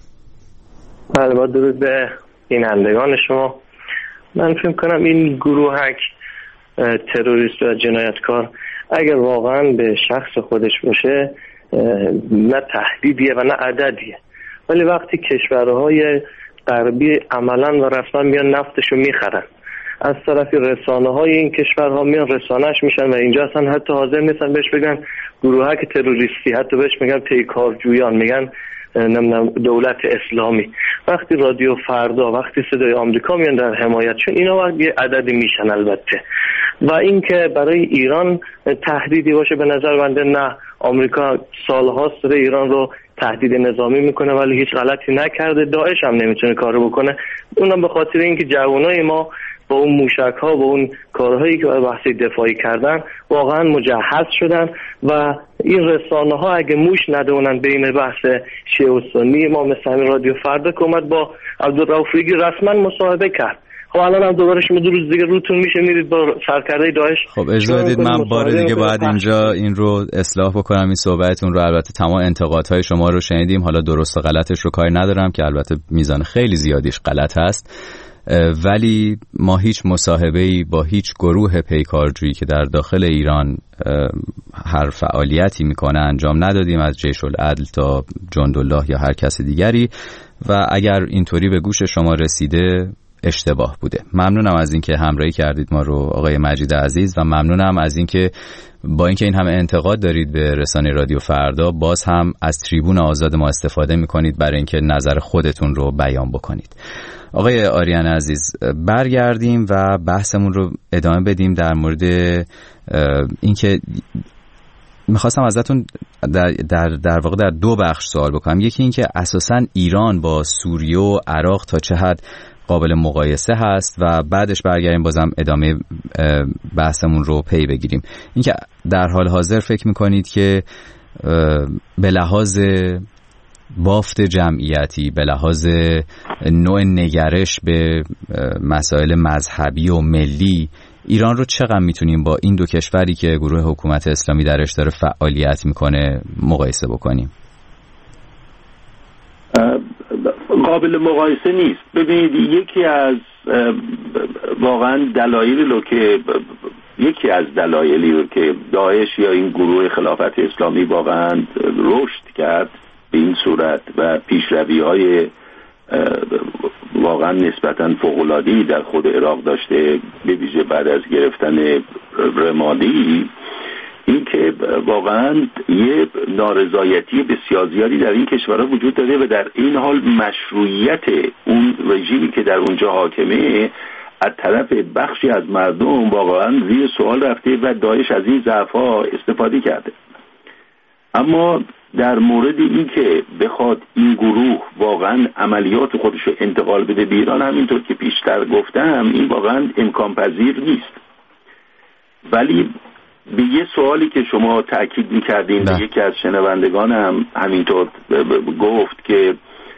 بله، با درود به بینندگان شما. من فکر کنم این گروهک تروریست و جنایتکار اگر واقعا به شخص خودش باشه نه تهدیدیه و نه عددیه، ولی وقتی کشورهای غربی عملا و رسما میان نفتشو میخرن، از طرفی رسانه های این کشورها میان رسانهش میشن و اینجا اصلا حتی حاضر نیستن بهش بگن گروهک تروریستی، حتی بهش میگن پیکارجویان، میگن نمیدونم دولت اسلامی. وقتی رادیو فردا، وقتی صدای آمریکا میان در حمایتشون، اینا وقت یه عددی میشن البته. و اینکه برای ایران تهدیدی باشه به نظر بنده نه. آمریکا سالهاست داره ایران رو تهدید نظامی میکنه ولی هیچ غلطی نکرده. داعش هم نمیتونه کارو بکنه، اونم به خاطر اینکه جوانای ما با اون موشک ها، با اون کارهایی که بحث دفاعی کردن واقعا مجهز شدن و این رسانه ها اگه موش ندونن بین بحث شیعه و سنی، ما مثل همین رادیو فردا که اومد با عبدالرؤوف ریگی رسما مصاحبه کرد، خب الان هم دوباره شما دو روز دیگه روتون میشه میرید با سرکرده داعش. خب اجازه بدید من بار دیگه باید اینجا این رو اصلاح بکنم این صحبتتون رو. البته تمام انتقادهای شما رو شنیدیم، حالا درست و غلطش رو کاری ندارم که البته میزان خیلی زیادیش غلط هست، ولی ما هیچ مصاحبه‌ای با هیچ گروه پیکارجویی که در داخل ایران هر فعالیتی میکنه انجام ندادیم، از جیش العدل تا جندالله یا هر کس دیگری، و اگر اینطوری به گوش شما رسیده اشتباه بوده. ممنونم از اینکه همراهی کردید ما رو آقای مجید عزیز، و ممنونم از اینکه با اینکه این همه انتقاد دارید به رسانه رادیو فردا باز هم از تریبون آزاد ما استفاده میکنید برای اینکه نظر خودتون رو بیان بکنید. آقای آریان عزیز برگردیم و بحثمون رو ادامه بدیم در مورد اینکه میخواستم ازتون در, در, در واقع در دو بخش سوال بکنم. یکی اینکه اساساً ایران با سوریه و عراق تا چه حد قابل مقایسه هست و بعدش برگردیم بازم ادامه بحثمون رو پی بگیریم. اینکه در حال حاضر فکر میکنید که به لحاظ بافت جمعیتی، به لحاظ نوع نگرش به مسائل مذهبی و ملی، ایران رو چقدر میتونیم با این دو کشوری که گروه حکومت اسلامی درش داره فعالیت میکنه مقایسه بکنیم؟ قابل مقایسه نیست. ببینید یکی از واقعا دلایلی رو که یکی از دلایلی رو که داعش یا این گروه خلافت اسلامی واقعا رشد کرد به این صورت و پیشروی‌های واقعا نسبتاً فوق‌العاده‌ای در خود عراق داشته، به ویژه بعد از گرفتن رمادی، این که واقعا یه نارضایتی بسیار زیادی در این کشورها وجود داره و در این حال مشروعیت اون رژیمی که در اونجا حاکمه از طرف بخشی از مردم واقعا زیر سوال رفته و داعش از این ضعف‌ها استفاده کرده. اما در مورد این که بخواد این گروه واقعا عملیات خودش رو انتقال بده به ایران، همینطور که پیشتر گفتم این واقعا امکان پذیر نیست. ولی به یه سوالی که شما تأکید می‌کردین، به یکی از شنوندگان هم همینطور گفت که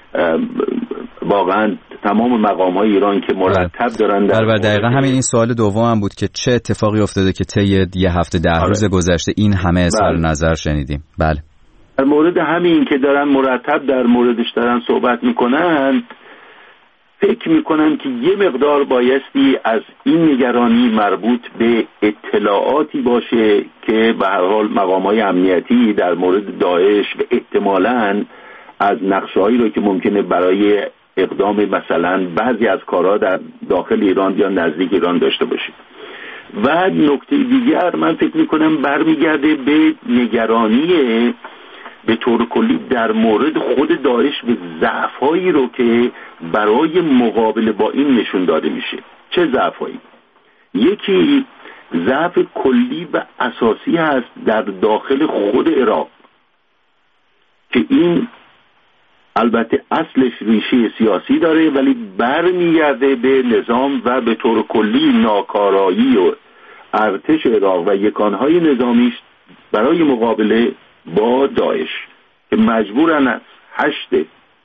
واقعا تمام مقام‌های ایران که مرتب دارن در بله دقیقاً همین این سوال دوم بود که چه اتفاقی افتاده که طی یه هفته ده روز گذشته این همه اظهار نظر شنیدیم. بله در مورد همین که دارن مرتب در موردش دارن صحبت میکنن، فکر میکنم که یه مقدار بایستی از این نگرانی مربوط به اطلاعاتی باشه که به هر حال مقام‌های امنیتی در مورد داعش و احتمالاً از نقشه‌هایی رو که ممکنه برای اقدام مثلا بعضی از کارها در داخل ایران یا نزدیک ایران داشته باشه. و نکته دیگر من فکر میکنم برمیگرده به نگرانی به طور کلی در مورد خود داعش و ضعف‌هایی رو که برای مقابله با این نشون داده میشه. چه ضعف‌هایی؟ یکی ضعف کلی و اساسی هست در داخل خود عراق که این البته اصلش ریشه سیاسی داره، ولی برمیگرده به نظام و به طور کلی ناکارایی و ارتش عراق و یکانهای نظامیش برای مقابله با داعش که مجبورن از هشت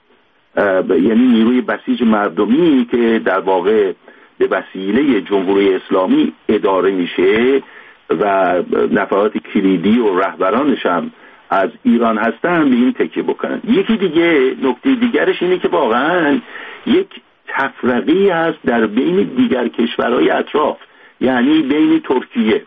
یعنی نیروی بسیج مردمی که در واقع به وسیله جمهوری اسلامی اداره میشه و نفرات کلیدی و رهبرانش هم از ایران هستن به این تکیه بکنن. یکی دیگه نکته دیگرش اینه که واقعا یک تفرقی هست در بین دیگر کشورهای اطراف، یعنی بین ترکیه،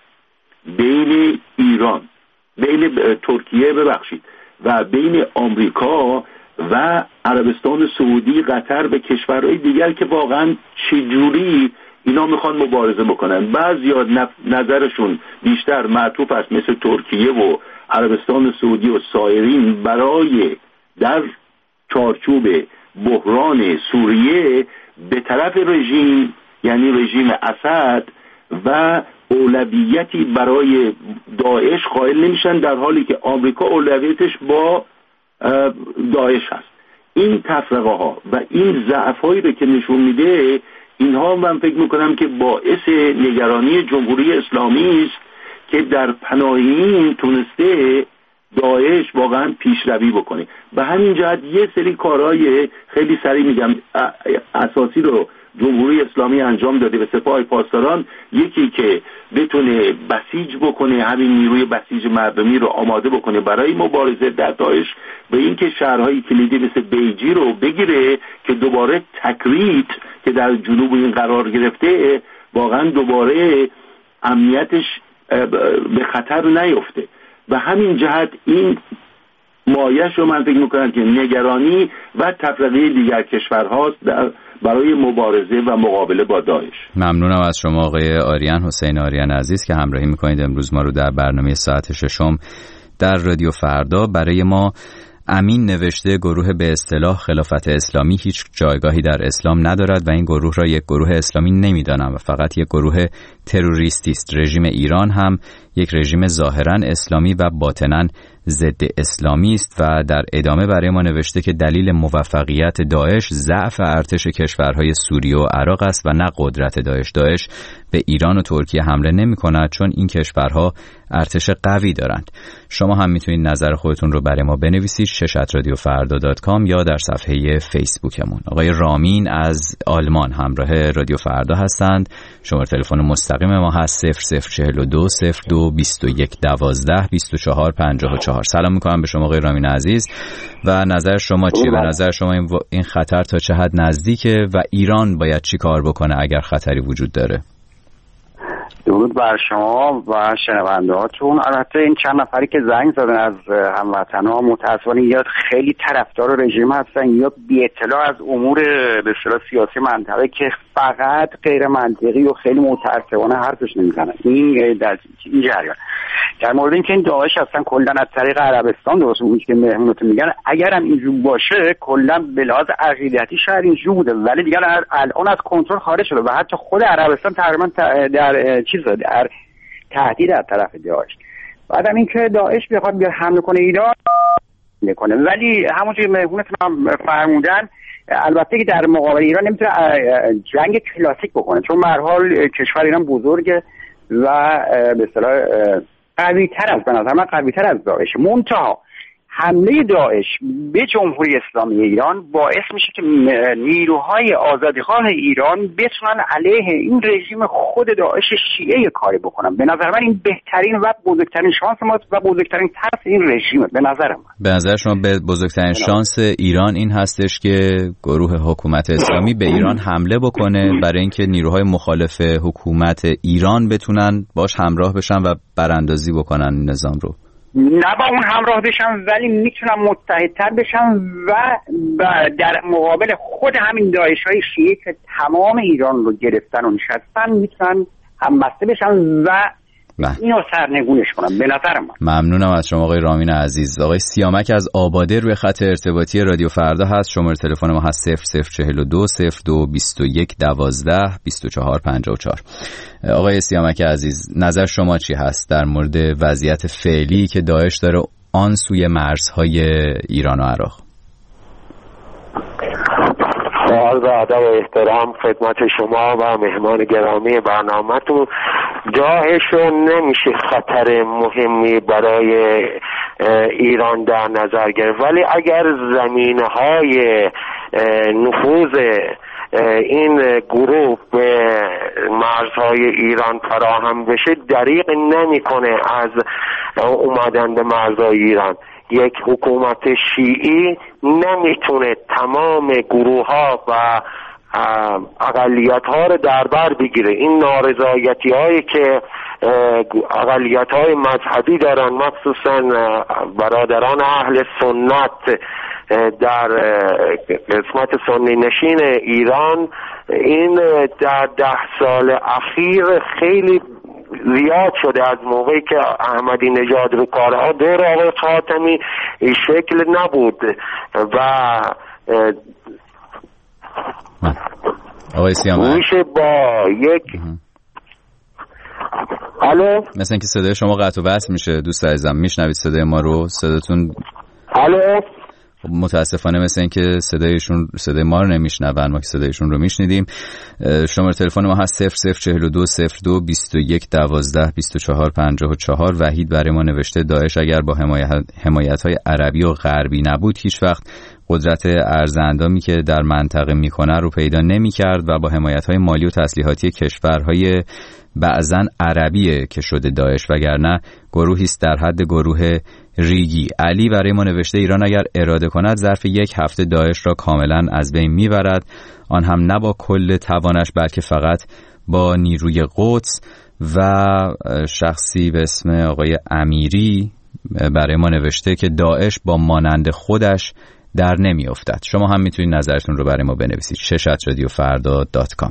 بین ایران، بین ترکیه ببخشید و بین آمریکا و عربستان سعودی، قطر به کشورهای دیگر که واقعا چجوری اینا میخوان مبارزه بکنن. بعضیا نظرشون بیشتر معطوف است مثل ترکیه و عربستان سعودی و سایرین برای در چارچوب بحران سوریه به طرف رژیم یعنی رژیم اسد و اولویتی برای داعش قائل نمیشن، در حالی که آمریکا اولویتش با داعش هست. این تفرقه ها و این ضعف هایی رو که نشون میده، اینها من فکر میکنم که باعث نگرانی جمهوری اسلامی است که در پناه این تونسته داعش واقعا پیشروی بکنه. به همین جهت یه سری کارهای خیلی سریع میگم اساسی رو جمهوری اسلامی انجام داده به سپاه پاسداران. یکی که بتونه بسیج بکنه، همین نیروی بسیج مردمی رو آماده بکنه برای مبارزه در داعش، و اینکه شهرهای کلیدی مثل بیجی رو بگیره که دوباره تکریت که در جنوب این قرار گرفته واقعا دوباره امنیتش به خطر نیفته. و همین جهت این مایش رو من فکر میکنم که نگرانی و تفرقه دیگر کشورهاست در برای مبارزه و مقابله با داعش. ممنونم از شما آقای آریان، حسین آریان عزیز که همراهی میکنید امروز ما رو در برنامه ساعت ششم در رادیو فردا. برای ما امین نوشته گروه به اصطلاح خلافت اسلامی هیچ جایگاهی در اسلام ندارد و این گروه را یک گروه اسلامی نمیدانم و فقط یک گروه تروریستی است. رژیم ایران هم یک رژیم ظاهرا اسلامی و باطنا ضد اسلامی است. و در ادامه برای ما نوشته که دلیل موفقیت داعش ضعف ارتش کشورهای سوریه و عراق است و نه قدرت داعش. داعش به ایران و ترکیه حمله نمی کند چون این کشورها ارتش قوی دارند. شما هم میتونید نظر خودتون رو برای ما بنویسید شش ات رادیو فردا دات کام یا در صفحه فیسبوکمون. آقای رامین از آلمان همراه رادیو فردا هستند. شماره تلفن مستقیم ما هست صفر صفر چهل و دو صفر دو بیست و یک دوازده بیست و چهار پنجاه و چهار. سلام میکنم به شما آقای رامین عزیز و نظر شما چیه؟ به نظر شما این, و... این خطر تا چه حد نزدیکه و ایران باید چی کار بکنه اگر خطری وجود داره؟ درود بر شما و شنونده هاتون. البته این چند نفری که زنگ زدن از هموطن‌ها متأسفانه یا خیلی طرفدار رژیم هستن یا بی اطلاع از امور به اصطلاح سیاسی منطقه که فقط غیر منطقی و خیلی متأسفانه حرفش نمیزنن. این در این جریان در مورد اینکه این داعش اصلا کلا از طریق عربستان درست میشه که مهمونتون میگن، اگر هم اینجور باشه کلا به لحاظ عقیدتی شاید اینجور بوده، ولی دیگه الان از کنترل خارج شده و حتی خود عربستان تقریبا در چیز در تهدید از طرف داعش. بعدم اینکه داعش بخواد بیاد حمله کنه ایران میکنه، ولی همونجوری مهمونتون هم فرمودن البته که در مقابل ایران نمیتونه جنگ کلاسیک بکنه، چون به هر حال کشور ایران بزرگه و به اصطلاح قوی تر از به نظر من قوی تر از داعش. منتها حمله داعش به جمهوری اسلامی ایران باعث میشه که نیروهای آزادیخواه ایران بتونن علیه این رژیم خود داعش شیعه کاری بکنن. به نظر من این بهترین و بزرگترین شانس ماست و بزرگترین ترس این رژیمه. به نظر من به نظر شما به بزرگترین شانس ایران این هستش که گروه حکومت اسلامی به ایران حمله بکنه برای اینکه نیروهای مخالف حکومت ایران بتونن باش همراه بشن و براندازی بکنن نظام رو؟ نه با اون همراه بشن، ولی میتونن متحدتر بشن و در مقابل خود همین داعش های شیعه که تمام ایران رو گرفتن و نشستن میتونن همبسته بشن و اینو سرنگونش کنم. به نظر من. ممنونم از شما آقای رامین عزیز. آقای سیامک از آباده روی خط ارتباطی رادیو فردا هست. شماره تلفن ما هست صفر صفر چهل و دو صفر دو بیست و یک دوازده بیست و چهار پنجاه و چهار. آقای سیامک عزیز، نظر شما چی هست در مورد وضعیت فعلی که داعش داره آن سوی مرزهای ایران و عراق؟ عرض ادب و احترام خدمت شما و مهمان گرامی برنامه‌تون. داعش رو نمیشه خطر مهمی برای ایران در نظر گرفت، ولی اگر زمینه‌های نفوذ این گروه به مرزهای ایران فراهم بشه دریغ نمیکنه از اومدن به مرزهای ایران. یک حکومت شیعی نمیتونه تمام گروه ها و اقلیت ها رو در بر بگیره. این نارضایتی هایی که اقلیت های مذهبی دارن، مخصوصا برادران اهل سنت در قسمت سنی نشین ایران، این در ده سال اخیر خیلی زیاد شده. از موقعی که احمدی نژاد رو کارها دور آقای خاتمی این شکل نبود و آقای سیامک میشه با یک الو مثلا اینکه صدای شما قطع و وصل میشه. دوست عزیزم میشنوید صدای ما رو؟ صداتون الو متاسفانه مثل این که صدایشون صدای ما رو نمیشنون، ما که صدایشون رو میشنیدیم. شماره تلفن ما هست صفر صفر چهل و دو صفر دو بیست و یک دوازده بیست و چهار پنجاه و چهار. وحید برای ما نوشته داعش اگر با حمایت های عربی و غربی نبود هیچ وقت قدرت ارزاندامی که در منطقه میکنه رو پیدا نمیکرد و با حمایت های مالی و تسلیحاتی کشورهای بعضن عربیه که شده داعش، وگرنه گروهی است در حد گروه ریگی. علی برای ما نوشته ایران اگر اراده کند ظرف یک هفته داعش را کاملا از بین میبرد، آن هم نه با کل توانش بلکه فقط با نیروی قدس. و شخصی به اسم آقای امیری برای ما نوشته که داعش با مانند خودش در نمی افتد. شما هم میتونید نظرتون رو برای ما بنویسید. ششت رادیو فردا دات کام.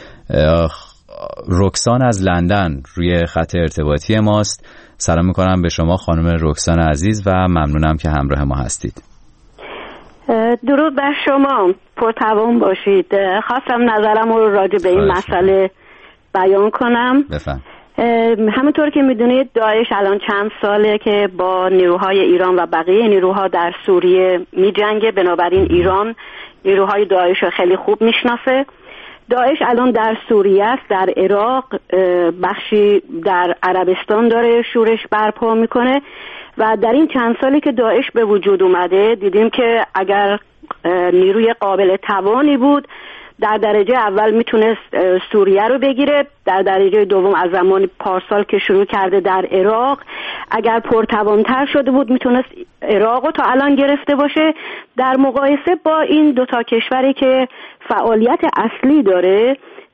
رکسان از لندن روی خط ارتباطی ماست. سلام میکنم به شما خانم رکسان عزیز و ممنونم که همراه ما هستید. درود بر شما، پرتوان باشید. خواستم نظرم رو راجع به این مسئله بیان کنم. بفهم. همونطور که میدونید داعش الان چند ساله که با نیروهای ایران و بقیه نیروها در سوریه میجنگه، بنابراین ایران نیروهای داعش رو خیلی خوب میشناسه. داعش الان در سوریه است، در عراق، بخشی در عربستان داره شورش برپا میکنه و در این چند سالی که داعش به وجود اومده دیدیم که اگر نیروی قابل توانی بود در درجه اول میتونست سوریه رو بگیره، در درجه دوم از زمان پارسال که شروع کرده در عراق اگر پرتوانتر شده بود میتونست عراق رو تا الان گرفته باشه. در مقایسه با این دوتا کشوری که فعالیت اصلی داره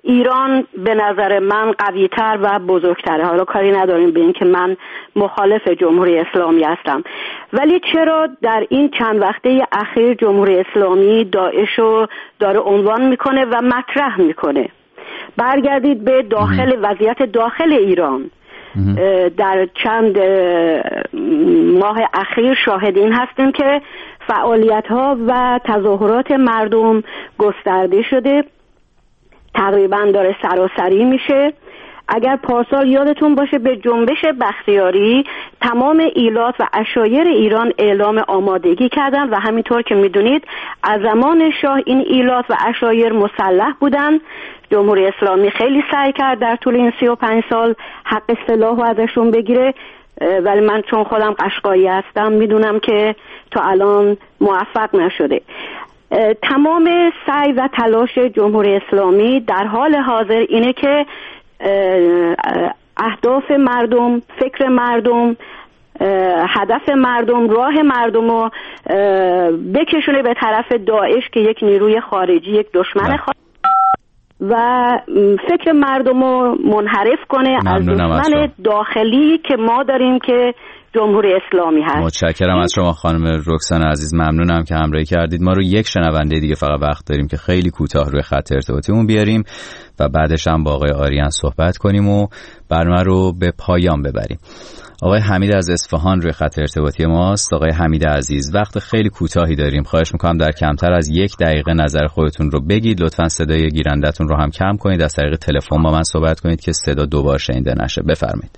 ایران به نظر من قوی‌تر و بزرگتره. حالا کاری نداریم به این که من مخالف جمهوری اسلامی هستم، ولی چرا در این چند وقته اخیر جمهوری اسلامی داعش رو داره عنوان میکنه و مطرح میکنه؟ برگردید به داخل وضعیت داخل ایران. در چند ماه اخیر شاهد این هستیم که فعالیت‌ها و تظاهرات مردم گسترده شده، تقریبا داره سراسری میشه. اگر پارسال یادتون باشه به جنبش بختیاری تمام ایلات و عشایر ایران اعلام آمادگی کردن و همینطور که میدونید از زمان شاه این ایلات و عشایر مسلح بودن. جمهوری اسلامی خیلی سعی کرد در طول این سی و پنج سال حق سلاح رو ازشون بگیره، ولی من چون خودم قشقایی هستم میدونم که تا الان موفق نشده. تمام سعی و تلاش جمهوری اسلامی در حال حاضر اینه که اهداف مردم، فکر مردم، هدف مردم، راه مردم رو بکشونه به طرف داعش که یک نیروی خارجی، یک دشمن خارجی، و فکر مردم رو منحرف کنه از دشمن داخلی که ما داریم که جمهوری اسلامی هست. متشکرم از شما خانم رکسانا عزیز، ممنونم که همراهی کردید. ما رو یک شنونده دیگه فقط وقت داریم که خیلی کوتاه روی خط ارتباطیمون بیاریم و بعدش هم با آقای آریان صحبت کنیم و برنامه رو به پایان ببریم. آقای حمید از اصفهان روی خط ارتباطی ماست. آقای حمید عزیز، وقت خیلی کوتاهی داریم، خواهش میکنم در کمتر از یک دقیقه نظر خودتون رو بگید. لطفاً صدای گیرندتون رو هم کم کنید، از طریق تلفن با من صحبت کنید که صدا دوبار شنیده نشه. بفرمایید.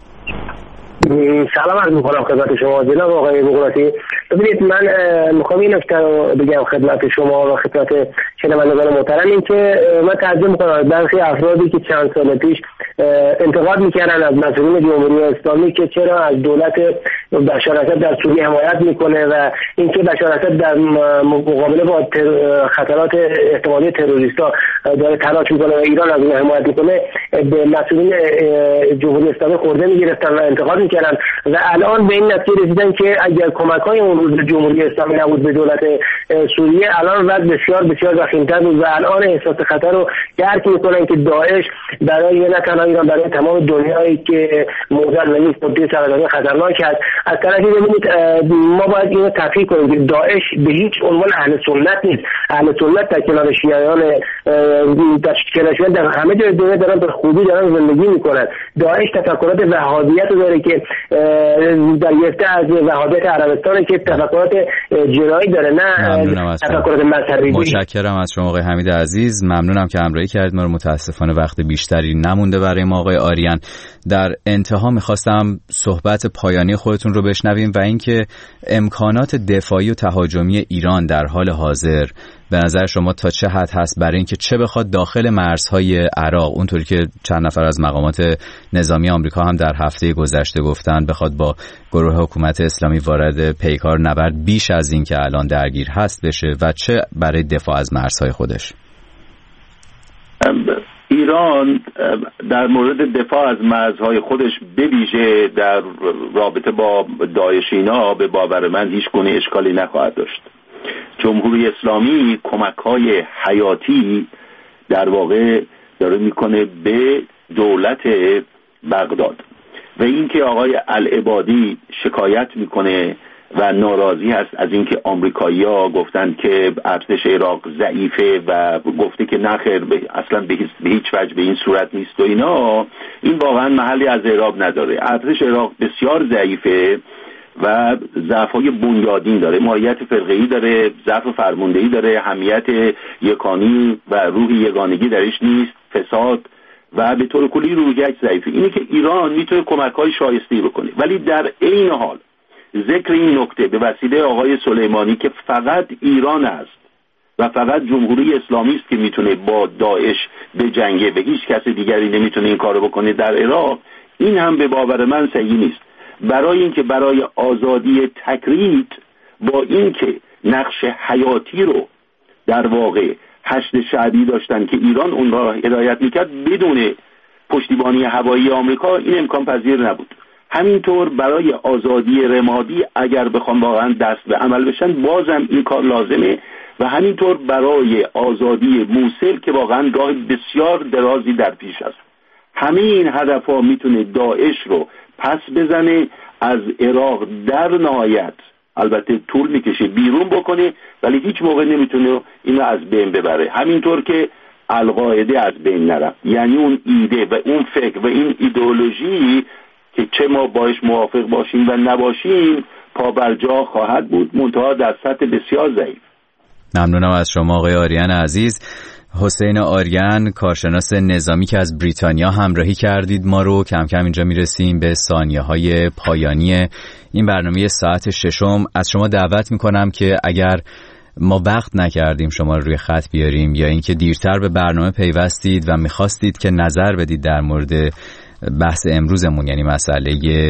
سلام عرض میکنم خدمت شما جناب آقای بغراتی. ببینید من میخوام این نکته رو بگم خدمت شما و خدمت شنوندگان محترم، این که من تعجب میکنم برخی افرادی که چند سال پیش انتقاد میکردن از مسئولین جمهوری اسلامی که چرا از دولت بشار اسد در سوریه حمایت میکنه و اینکه بشار اسد در مقابله با خطرات احتمالی تروریستا داره تلاش میکنه و ایران از اون حمایت میکنه، به مسئولین جمهوری اسلامی خورده میگرفتن و انتقاد میکردن و الان به این نتیجه رسیدن که اگر کمک‌های اون روز به جمهوری اسلامی نبود به دولت سوریه، الان وضع بسیار بسیار وخیم‌تر بود و الان احساس خطر رو درک میکنن که داعش برای نه تنها ایران، برای تمام دنیایی که موجود و نیست تبدیل سرزمین خطرناک است. از طرفی ببینید ما باید اینو تفکیک کنیم که داعش به هیچ عنوان اهل سنت نیست. اهل سنت در کنار شیعیان در کنار در همه جای دنیا دارن به خوبی دارن زندگی میکنن. داعش تفکرات وهابیت رو داره که در گرفته از وهابیت عربستان که تفکرات جنایی داره، نه تفکرات مذهبی. متشکرم از شما آقای حمید عزیز، ممنونم که همراهی کردید. ما رو متاسفانه وقت بیشتری نمونده برای ما. آقای آریان، در انتها میخواستم صحبت پایانی خودتون رو بشنویم و اینکه امکانات دفاعی و تهاجمی ایران در حال حاضر به نظر شما تا چه حد هست برای اینکه چه بخواد داخل مرزهای عراق، اونطوری که چند نفر از مقامات نظامی آمریکا هم در هفته گذشته گفتن، بخواد با گروه حکومت اسلامی وارد پیکار نبرد بیش از این که الان درگیر هست بشه و چه برای دفاع از مرزهای خودش؟ ایران در مورد دفاع از مرزهای خودش به ویژه در رابطه با داعش اینا به باور من هیچ گونه اشکالی نخواهد داشت. جمهوری اسلامی کمک‌های حیاتی در واقع داره میکنه به دولت بغداد و اینکه آقای العبادی شکایت میکنه و ناراضی هست از اینکه آمریکایی‌ها گفتن که ارتش عراق ضعیفه و گفته که نخیر اصلا به هیچ وجه به این صورت نیست و اینا، این واقعا محلی از اعراب نداره. ارتش عراق بسیار ضعیفه و ضعف‌های بنیادین داره، ماهیت فرقه‌ای داره، ضعف فرماندهی داره، حمیت یکانی و روح یگانگی درش نیست، فساد و به طور کلی روحیه‌اش ضعیفه. اینه که ایران میتونه کمک‌های شایسته‌ای بکنه، ولی در عین حال ذکر این نکته به وسیله آقای سلیمانی که فقط ایران است و فقط جمهوری اسلامی است که میتونه با داعش بجنگه و هیچ کس دیگری نمیتونه این کارو بکنه در عراق، این هم به باور من صحیح نیست. برای اینکه برای آزادی تکریت با اینکه نقش حیاتی رو در واقع حشد شعبی داشتن که ایران اون را هدایت میکرد بدون پشتیبانی هوایی آمریکا، این امکان پذیر نبود. همینطور برای آزادی رمادی اگر بخوام واقعا دست به عمل بشن بازم این کار لازمه و همینطور برای آزادی موصل که واقعا راه بسیار درازی در پیش است. همه این هدفها میتونه داعش رو پس بزنه، از عراق در نهایت البته طول میکشه بیرون بکنه، ولی هیچ موقع نمیتونه اینو از بین ببره. همینطور که القاعده از بین نرفت. یعنی اون ایده و اون فکر و این ایدئولوژی که چه ما باش موافق باشیم و نباشیم پا بر جا خواهد بود، منتها در سطح بسیار ضعیف. ممنونم از شما آقای آریان عزیز. حسین آریان، کارشناس نظامی که از بریتانیا همراهی کردید ما رو. کم کم اینجا میرسیم به ثانیه های پایانی این برنامه ساعت ششم. از شما دعوت میکنم که اگر ما وقت نکردیم شما رو روی خط بیاریم یا اینکه دیرتر به برنامه پیوستید و میخواستید که نظر بدید در مورد بحث امروزمون، یعنی مسئله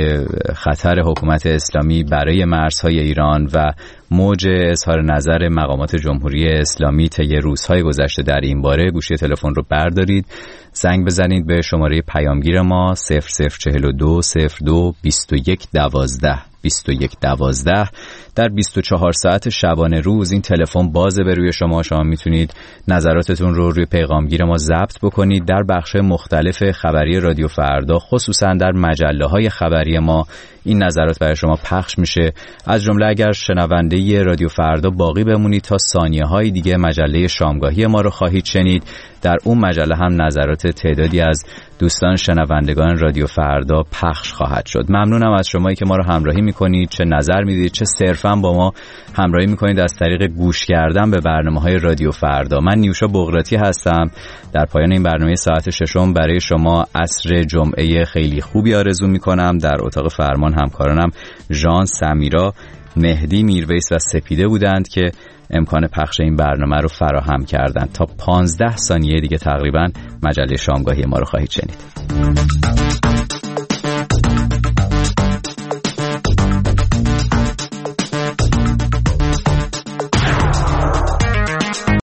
خطر حکومت اسلامی برای مرزهای ایران و موج اظهار نظر مقامات جمهوری اسلامی طی روزهای گذشته در این باره، گوشی تلفن رو بردارید، زنگ بزنید به شماره پیامگیر ما صفر صفر چهل و دو صفر دو بیست و یک دوازده بیست و یک دوازده. در بیست و چهار ساعت شبانه روز این تلفن بازه به روی شما. شما میتونید نظراتتون رو روی پیغامگیر ما ضبط بکنید. در بخش مختلف خبری رادیو فردا، خصوصا در مجله‌های خبری ما، این نظرات برای شما پخش میشه. از جمله اگر شنونده رادیو فردا باقی بمونید تا ثانیه‌های دیگه مجله شامگاهی ما رو خواهید شنید. در اون مجله هم نظرات تعدادی از دوستان شنوندگان رادیو فردا پخش خواهد شد. ممنونم از شمایی که ما رو همراهی میکنید، چه نظر میدید، چه صرفاً با ما همراهی میکنید از طریق گوش کردن به برنامه‌های رادیو فردا. من نیوشا بغراتی هستم. در پایان این برنامه ساعت ششم برای شما عصر جمعه خیلی خوبی آرزو میکنم. در اتاق فرمان همکارانم ژان، سمیرا، مهدی، میرویس و سپیده بودند که امکان پخش این برنامه رو فراهم کردند. تا پانزده ثانیه دیگه تقریبا مجله شامگاهی ما رو خواهید شنید.